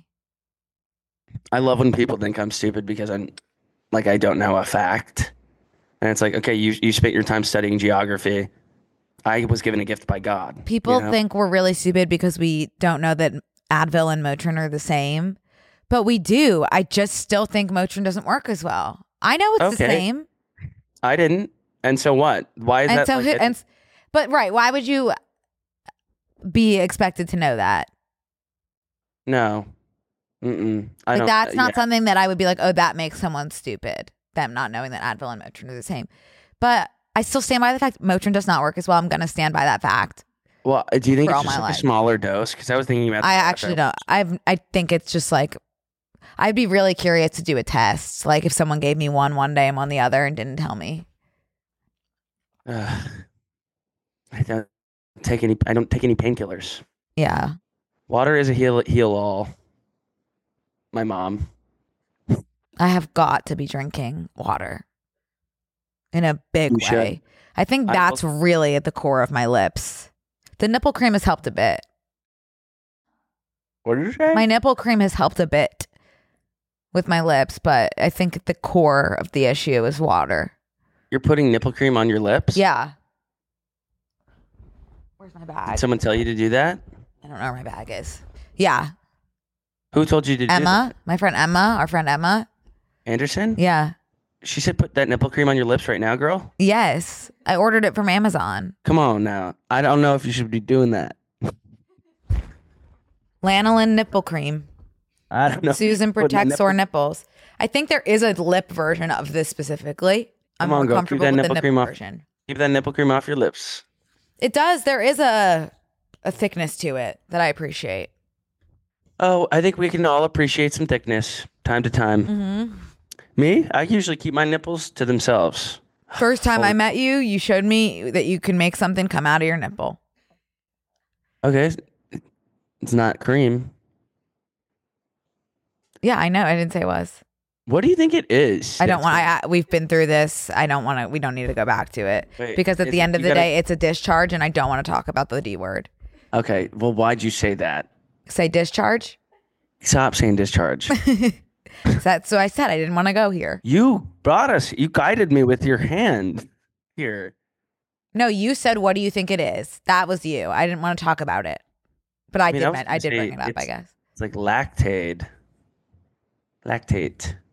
I love when people think I'm stupid because I'm like I don't know a fact. And it's like, okay, you you spent your time studying geography. I was given a gift by God. People you know? think we're really stupid because we don't know that Advil and Motrin are the same. But we do. I just still think Motrin doesn't work as well. I know it's the Okay. same. I didn't. And so what? Why is And that so, like who- it- and, but right, why would you be expected to know that? No. Mm-mm. I Like don't, that's uh, not yeah. something that I would be like, oh, that makes someone stupid. Them not knowing that Advil and Motrin are the same. But I still stand by the fact Motrin does not work as well. I'm going to stand by that fact. Well, do you think For it's all just my like life. a smaller dose? Because I was thinking about. I that actually after don't. I've I think it's just like I'd be really curious to do a test. Like if someone gave me one one day and one the other and didn't tell me. I- Uh, I don't take any. I don't take any painkillers. Yeah. Water is a heal heal all. My mom. I have got to be drinking water in a big You way. should. I think I that's also- really at the core of my lips. The nipple cream has helped a bit. What did you say? My nipple cream has helped a bit with my lips, but I think the core of the issue is water. You're putting nipple cream on your lips? Yeah. Where's my Did bag? someone tell you to do that? I don't know where my bag is. Yeah. Who told you to do Emma, my friend Emma, our friend Emma. that? Anderson? Yeah. She said put that nipple cream on your lips right now, girl. Yes. I ordered it from Amazon. Come on now. I don't know if you should be doing that. Lanolin nipple cream. I don't know. if you Susan should put that protects nipple- sore nipples. I think there is a lip version of this specifically. I'm Come on, more girl, keep comfortable that with the nipple nipple cream off. version. Keep that nipple cream off your lips. It does. There is a a thickness to it that I appreciate. Oh, I think we can all appreciate some thickness time to time. Mm-hmm. Me? I usually keep my nipples to themselves. First time I Holy- met you, you showed me that you can make something come out of your nipple. Okay. It's not cream. Yeah, I know. I didn't say it was. What do you think it is? I don't want. That's- I, I we've been through this. I don't want to. We don't need to go back to it Wait, because at is the it- end of you the gotta- day, it's a discharge, and I don't want to talk about the D word. Okay. Well, why'd you say that? Say discharge. Stop saying discharge. That's so I said I didn't want to go here. You brought us. You guided me with your hand. Here. No, you said, "What do you think it is?" That was you. I didn't want to talk about it, but I, I mean, did. I was men- gonna I did say bring it up. I it's- guess. It's like lactate. Lactate.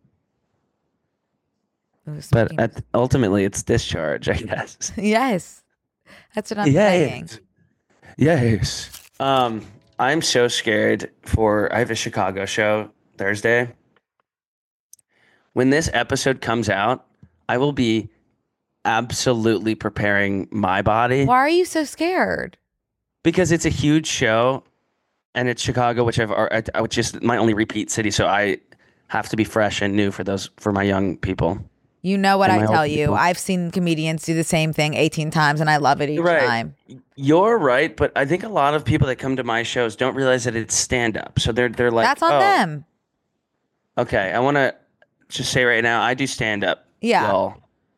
Ooh, But speaking- at, ultimately, it's discharge, I guess. yes, that's what I'm saying. Yes. Um, I'm so scared for. I have a Chicago show Thursday. When this episode comes out, I will be absolutely preparing my body Why are you so scared? because it's a huge show, and it's Chicago, which I've ar- I- which is my only repeat city, so I have to be fresh and new for those for my young people. You know what And I my tell old you. people. I've seen comedians do the same thing eighteen times, and I love it each Right. time. You're right, but I think a lot of people that come to my shows don't realize that it's stand up. So they're they're like, That's on oh, them. Okay, I want to just say right now, I do stand up. Yeah. Y'all.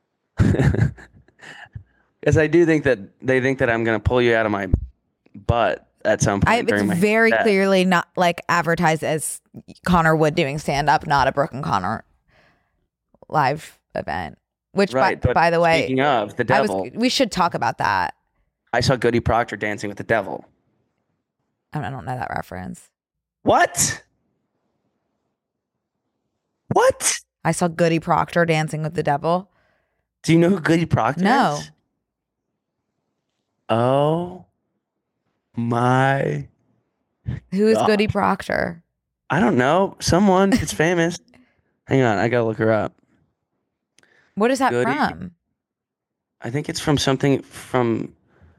Because I do think that they think that I'm going to pull you out of my butt at some point I, during it's my very set. clearly not like advertised as Connor Wood doing stand up, not a Brooke and Connor live event. Which, Right, by, but by the way, speaking of the I was, devil, I, we should talk about that. saw Goody Proctor dancing with the devil. I don't, I don't know that reference. What? What? I saw Goody Proctor dancing with the devil. Do you know who Goody Proctor No. is? Oh my. Who is God. Goody Proctor? I don't know. Someone. It's famous. Hang on. I got to look her up. What is that Goody- from? I think it's from something from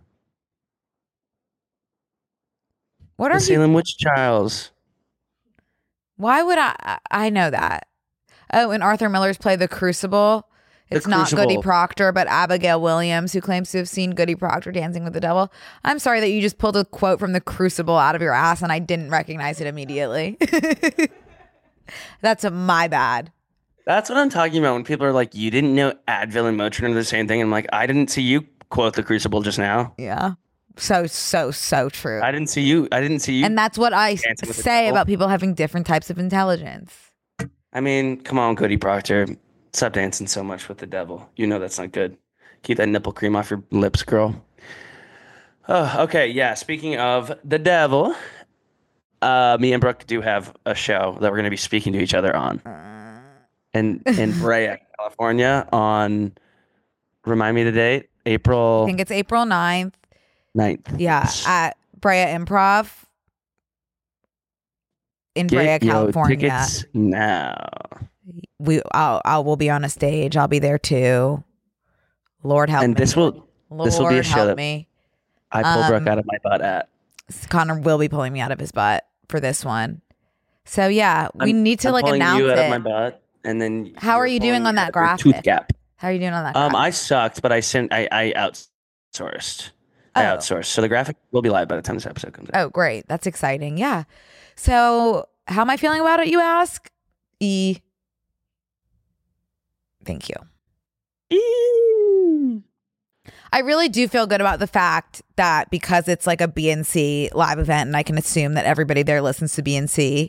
What the are you? Salem Witch Trials. Why would I? I- I know that. Oh, in Arthur Miller's play, The Crucible. The It's not Goody Crucible. Proctor, but Abigail Williams, who claims to have seen Goody Proctor dancing with the devil. I'm sorry that you just pulled a quote from The Crucible out of your ass and I didn't recognize it immediately. That's my bad. That's what I'm talking about when people are like, you didn't know Advil and Motrin are the same thing. I'm like, I didn't see you quote The Crucible just now. Yeah. So, so, so true. I didn't see you. I didn't see you. And that's what I Dancing with the say Devil. about people having different types of intelligence. I mean, come on, Goody Proctor. Stop dancing so much with the devil. You know that's not good. Keep that nipple cream off your lips, girl. Oh, okay, yeah. Speaking of the devil, uh, me and Brooke do have a show that we're going to be speaking to each other on. And in Brea, California on, remind me the date, I April think it's April ninth. ninth. Yeah, at Brea Improv. in Brea, Get your California. tickets now. We, I'll, I will be on a stage. I'll be there too. Lord help And me. this will Lord this will be a show help that me. I pull Um, Brooke out of my butt at. Connor will be pulling me out of his butt for this one. So yeah, we I'm- need to I'm like pulling announce you out it. of my butt, and then How are you're you doing pulling on me that out of your graphic? Tooth gap. How are you doing on that? Um, graphic? I sucked, but I sent I I outsourced. I Oh. outsourced. So the graphic will be live by the time this episode comes out. Oh, great. That's exciting. Yeah. So how am I feeling about it, you ask? E. Thank you. Eee. I really do feel good about the fact that because it's like a B N C live event and I can assume that everybody there listens to B N C.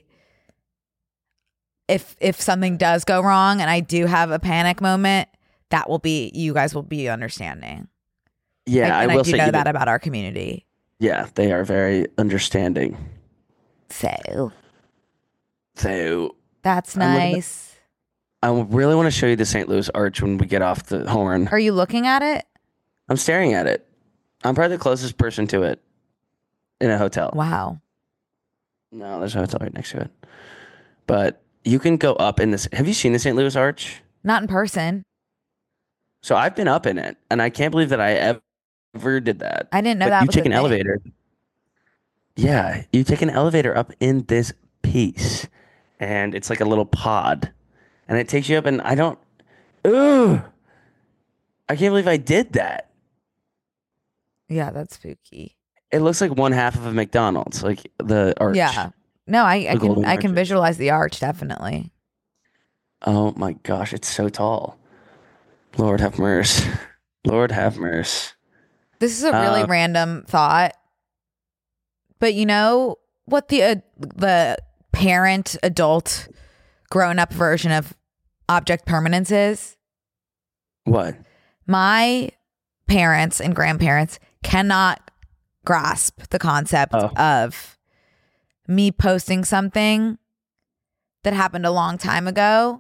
If if something does go wrong and I do have a panic moment, that will be, you guys will be understanding. Yeah, I, I, and I, will do say know even- that about our community. Yeah, they are very understanding. So So that's I'm looking at- nice. I really want to show you the Saint Louis Arch when we get off the horn. Are you looking at it? I'm staring at it. I'm probably the closest person to it in a hotel. Wow. No, there's a hotel right next to it. But you can go up in this. Have you seen the Saint Louis Arch? Not in person. So I've been up in it, and I can't believe that I ever did that. I didn't know But that you was take a an thing. elevator. Yeah, you take an elevator up in this piece, and it's like a little pod, and it takes you up, and I don't. Ooh, I can't believe I did that. Yeah, that's spooky. It looks like one half of a McDonald's, like the arch. Yeah. No, I, I The can golden I can arches. visualize the arch definitely. Oh my gosh, it's so tall. Lord have mercy. Lord have mercy. This is a really Uh, random thought. But you know what the uh, the parent adult grown up version of object permanence is? What? My parents and grandparents cannot grasp the concept Oh. of me posting something that happened a long time ago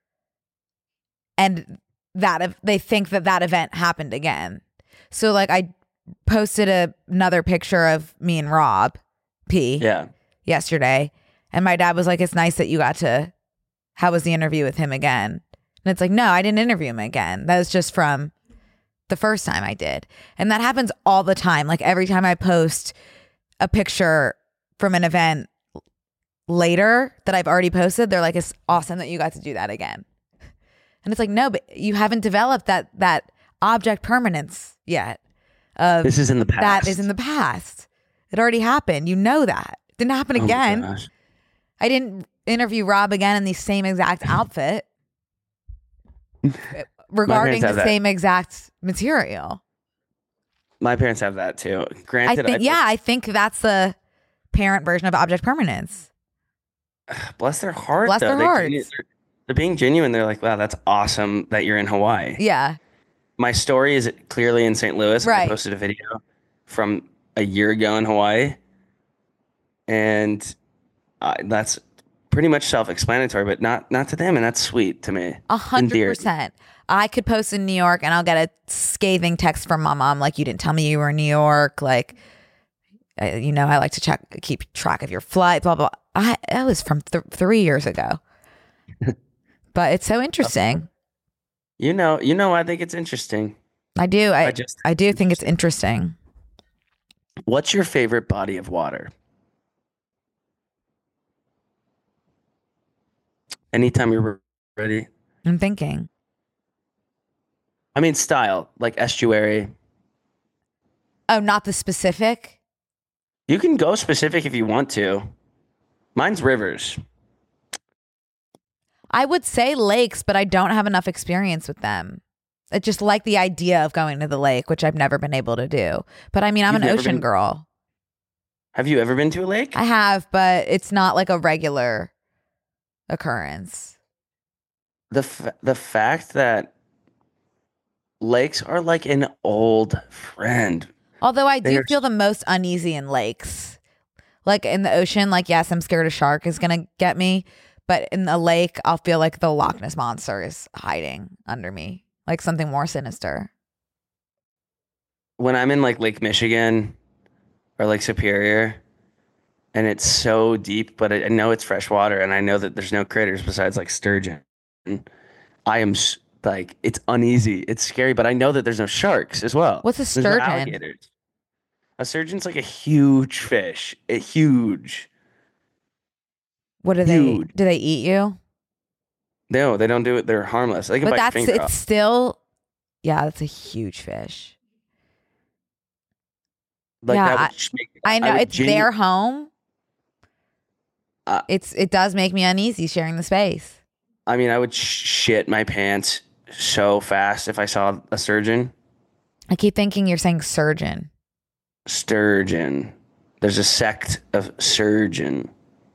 and that ev- they think that that event happened again. So like I posted a, another picture of me and Rob P Yeah. yesterday, and my dad was like, it's nice that you got to, how was the interview with him again? And it's like, no, I didn't interview him again. That was just from the first time I did. And that happens all the time. Like every time I post a picture from an event later that I've already posted, they're like, it's awesome that you got to do that again. And it's like, no, but you haven't developed that that object permanence yet. Of This is in the past. That is in the past. It already happened. You know that. It didn't happen Oh my again. gosh. I didn't interview Rob again in the same exact outfit regarding have the that. same exact material. My parents have that too. I Granted, think, yeah, I think that's the parent version of object permanence. bless their heart. Bless though. their They hearts. genu- They're, they're being genuine. They're like, wow, that's awesome that you're in Hawaii. Yeah. My story is clearly in Saint Louis. Right. I posted a video from a year ago in Hawaii, and uh, that's pretty much self-explanatory, but not not to them, and that's sweet to me. A hundred Endeared. percent. I could post in New York and I'll get a scathing text from my mom like, you didn't tell me you were in New York. Like, uh, you know, I like to check, keep track of your flight, blah, blah. I, that was from th- three years ago. But it's so interesting. You know, you know. I think it's interesting. I do. I, I just- I do think it's interesting. What's your favorite body of water? Anytime you're ready. I'm thinking. I mean, style, like estuary. Oh, not the specific? You can go specific if you want to. Mine's rivers. I would say lakes, but I don't have enough experience with them. I just like the idea of going to the lake, which I've never been able to do. But I mean, I'm You've an never ocean been- girl. Have you ever been to a lake? I have, but it's not like a regular occurrence. The f- the fact that lakes are like an old friend. Although I They do are feel the most uneasy in lakes. Like in the ocean, like, yes, I'm scared a shark is going to get me. But in the lake, I'll feel like the Loch Ness Monster is hiding under me, like something more sinister. When I'm in like Lake Michigan or Lake Superior, and it's so deep, but I, I know it's fresh water, and I know that there's no critters besides like sturgeon. I am s- like, it's uneasy. It's scary, but I know that there's no sharks as well. What's a There's no sturgeon? alligators. A sturgeon's like a huge fish. A huge. What do Huge. they do? They eat you? No, they don't do it. They're harmless. They can But bite your that's finger it's off. still, yeah, that's a huge fish. Like yeah, that would I- just make, I know would it's genu- their home. Uh, It's it does make me uneasy sharing the space. I mean, I would sh- shit my pants so fast if I saw a sturgeon. I keep thinking you're saying surgeon. Sturgeon. There's a sect of surgeon.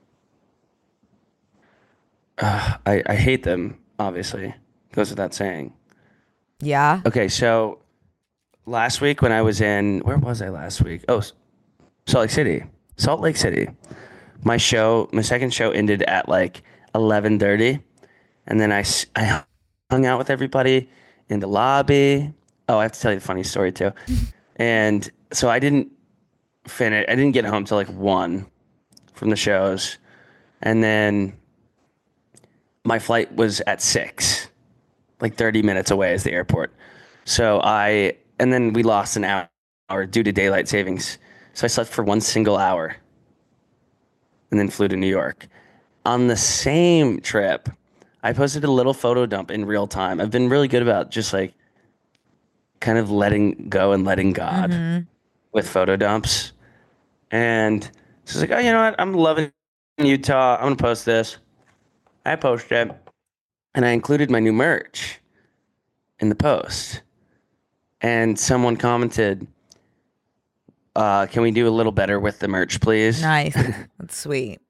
Uh, I, I hate them, obviously. Goes without saying. Yeah. Okay, so last week when I was in, where was I last week? Oh, S- Salt Lake City. Salt Lake City. My show, my second show ended at like eleven thirty. And then I, s- I hung out with everybody in the lobby. Oh, I have to tell you a funny story too. And so I didn't finish, I didn't get home till like one from the shows. And then my flight was at six, like thirty minutes away is the airport. So I, and then we lost an hour due to daylight savings. So I slept for one single hour and then flew to New York. On the same trip, I posted a little photo dump in real time. I've been really good about just like kind of letting go and letting God Mhm. with photo dumps. And so I was like, oh, you know what? I'm loving Utah. I'm going to post this. I posted it, and I included my new merch in the post. And someone commented, uh, can we do a little better with the merch, please? Nice. That's sweet.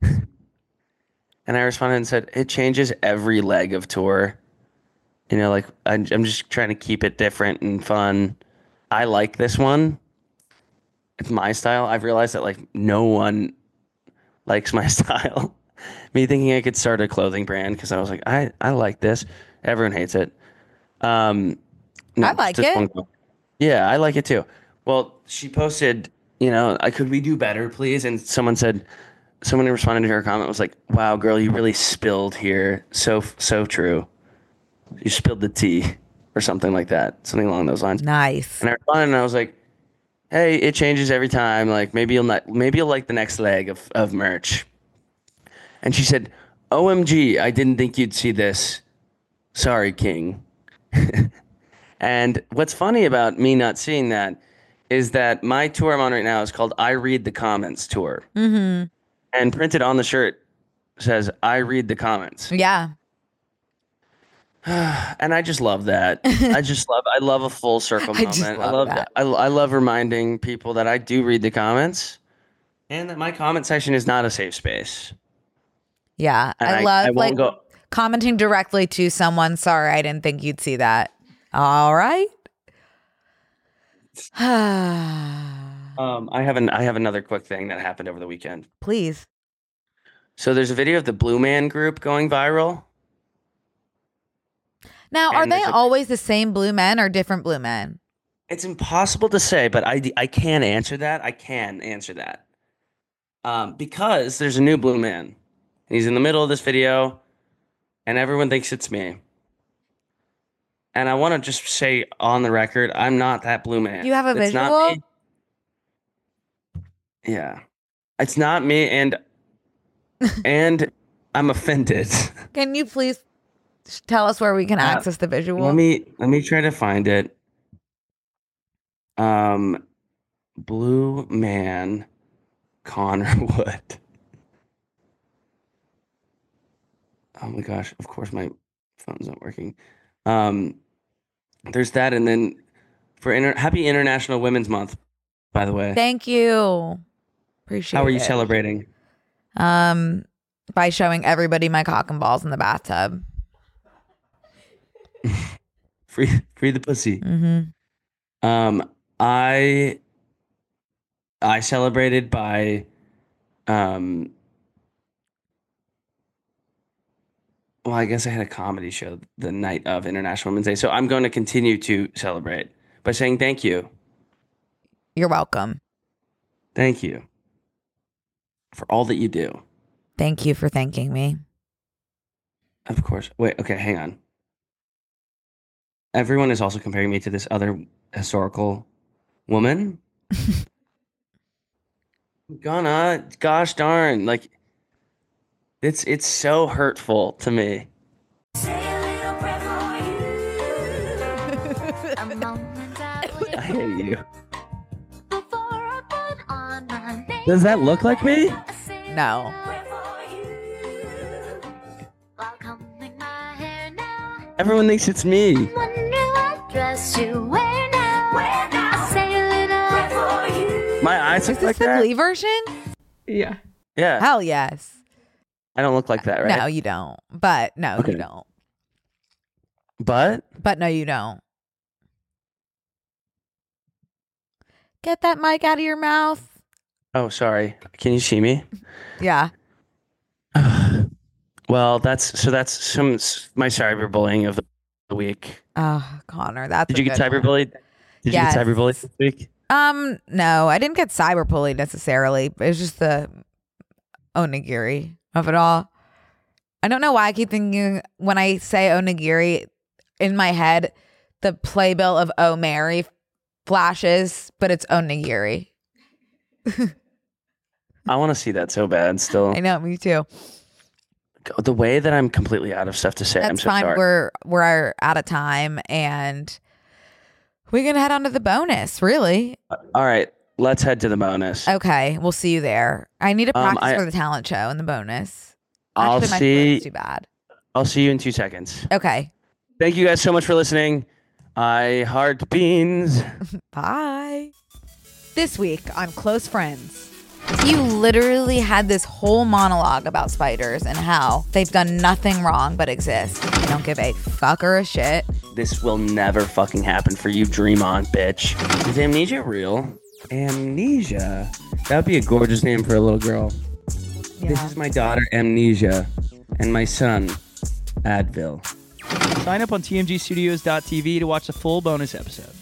And I responded and said, it changes every leg of tour. You know, like, I'm, I'm just trying to keep it different and fun. I like this one. It's my style. I've realized that, like, no one likes my style. Me thinking I could start a clothing brand because I was like, I, I like this. Everyone hates it. Um, I like just it. one girl. Yeah, I like it too. Well, she posted, you know, I could we do better, please? And someone said, someone who responded to her comment was like, wow, girl, you really spilled here. So, so true. You spilled the tea or something like that. Something along those lines. Nice. And I responded and I was like, hey, it changes every time. Like maybe you'll not, maybe you'll like the next leg of, of merch. And she said, O M G, I didn't think you'd see this. Sorry, King. And what's funny about me not seeing that is that my tour I'm on right now is called I Read the Comments Tour. Mm-hmm. And printed on the shirt says, I read the comments. Yeah. And I just love that. I just love, I love a full circle I moment. just I love love that. I, I love reminding people that I do read the comments and that my comment section is not a safe space. Yeah. And I I- love I won't like go- commenting directly to someone. Sorry, I didn't think you'd see that. All right. Um, I have an I have another quick thing that happened over the weekend. Please. So there's a video of the Blue Man Group going viral. Now, are And they there's a- always the same blue men or different blue men? It's impossible to say, but I I can answer that. I can answer that. Um, because there's a new Blue Man. He's in the middle of this video, and everyone thinks it's me. And I want to just say on the record, I'm not that Blue Man. You have a It's not visual? me. Yeah, it's not me, and and I'm offended. Can you please tell us where we can Uh, access the visual? Let me let me try to find it. Um, Blue Man, Connor Wood. Oh my gosh! Of course, my phone's not working. Um, there's that, and then for inter- Happy International Women's Month, by the way. Thank you. Appreciate it. How are you celebrating? Um, by showing everybody my cock and balls in the bathtub. Free, free the pussy. Mm-hmm. Um, I I celebrated by um well, I guess I had a comedy show the night of International Women's Day. So I'm going to continue to celebrate by saying thank you. You're welcome. Thank you. for all that you do. Thank you for thanking me. Of course. Wait, okay, hang on. Everyone is also comparing me to this other historical woman. Gonna, gosh darn, like it's it's so hurtful to me. I hate you. Does that look like me? No. Everyone thinks it's me. My eyes Is look this like the that? Glee version? Yeah. Yeah. Hell yes. I don't look like that, right? No, you don't. But no, Okay. you don't. But But no, you don't. Get that mic out of your mouth. oh, sorry. Can you see me? Yeah. Well, that's so that's some my cyberbullying of the week. Oh, Connor, that's. Did a you get good one. cyberbullied? Did Yes. you get cyberbullied this week? Um, no, I didn't get cyberbullied necessarily. It was just the onigiri of it all. I don't know why I keep thinking when I say onigiri in my head, the playbill of Oh Mary flashes, but it's onigiri. I want to see that so bad still. I know, me too. The way that I'm completely out of stuff to say, I'm That's so fine. sorry. We're we're out of time, and we can head on to the bonus. Really? All right, let's head to the bonus. Okay, we'll see you there. I need to Um, practice I- for the talent show and the bonus. I'll Actually, my see. throat's too bad. I'll see you in two seconds. Okay, Thank you guys so much for listening. I heart beans. bye. This week on Close Friends. You literally had this whole monologue about spiders and how they've done nothing wrong but exist. They don't give a fuck or a shit. This will never fucking happen for you. Dream on, bitch. Is amnesia real? Amnesia. That would be a gorgeous name for a little girl. This is my daughter, Amnesia, and my son, Advil. Sign up on T M G Studios dot T V to watch the full bonus episode.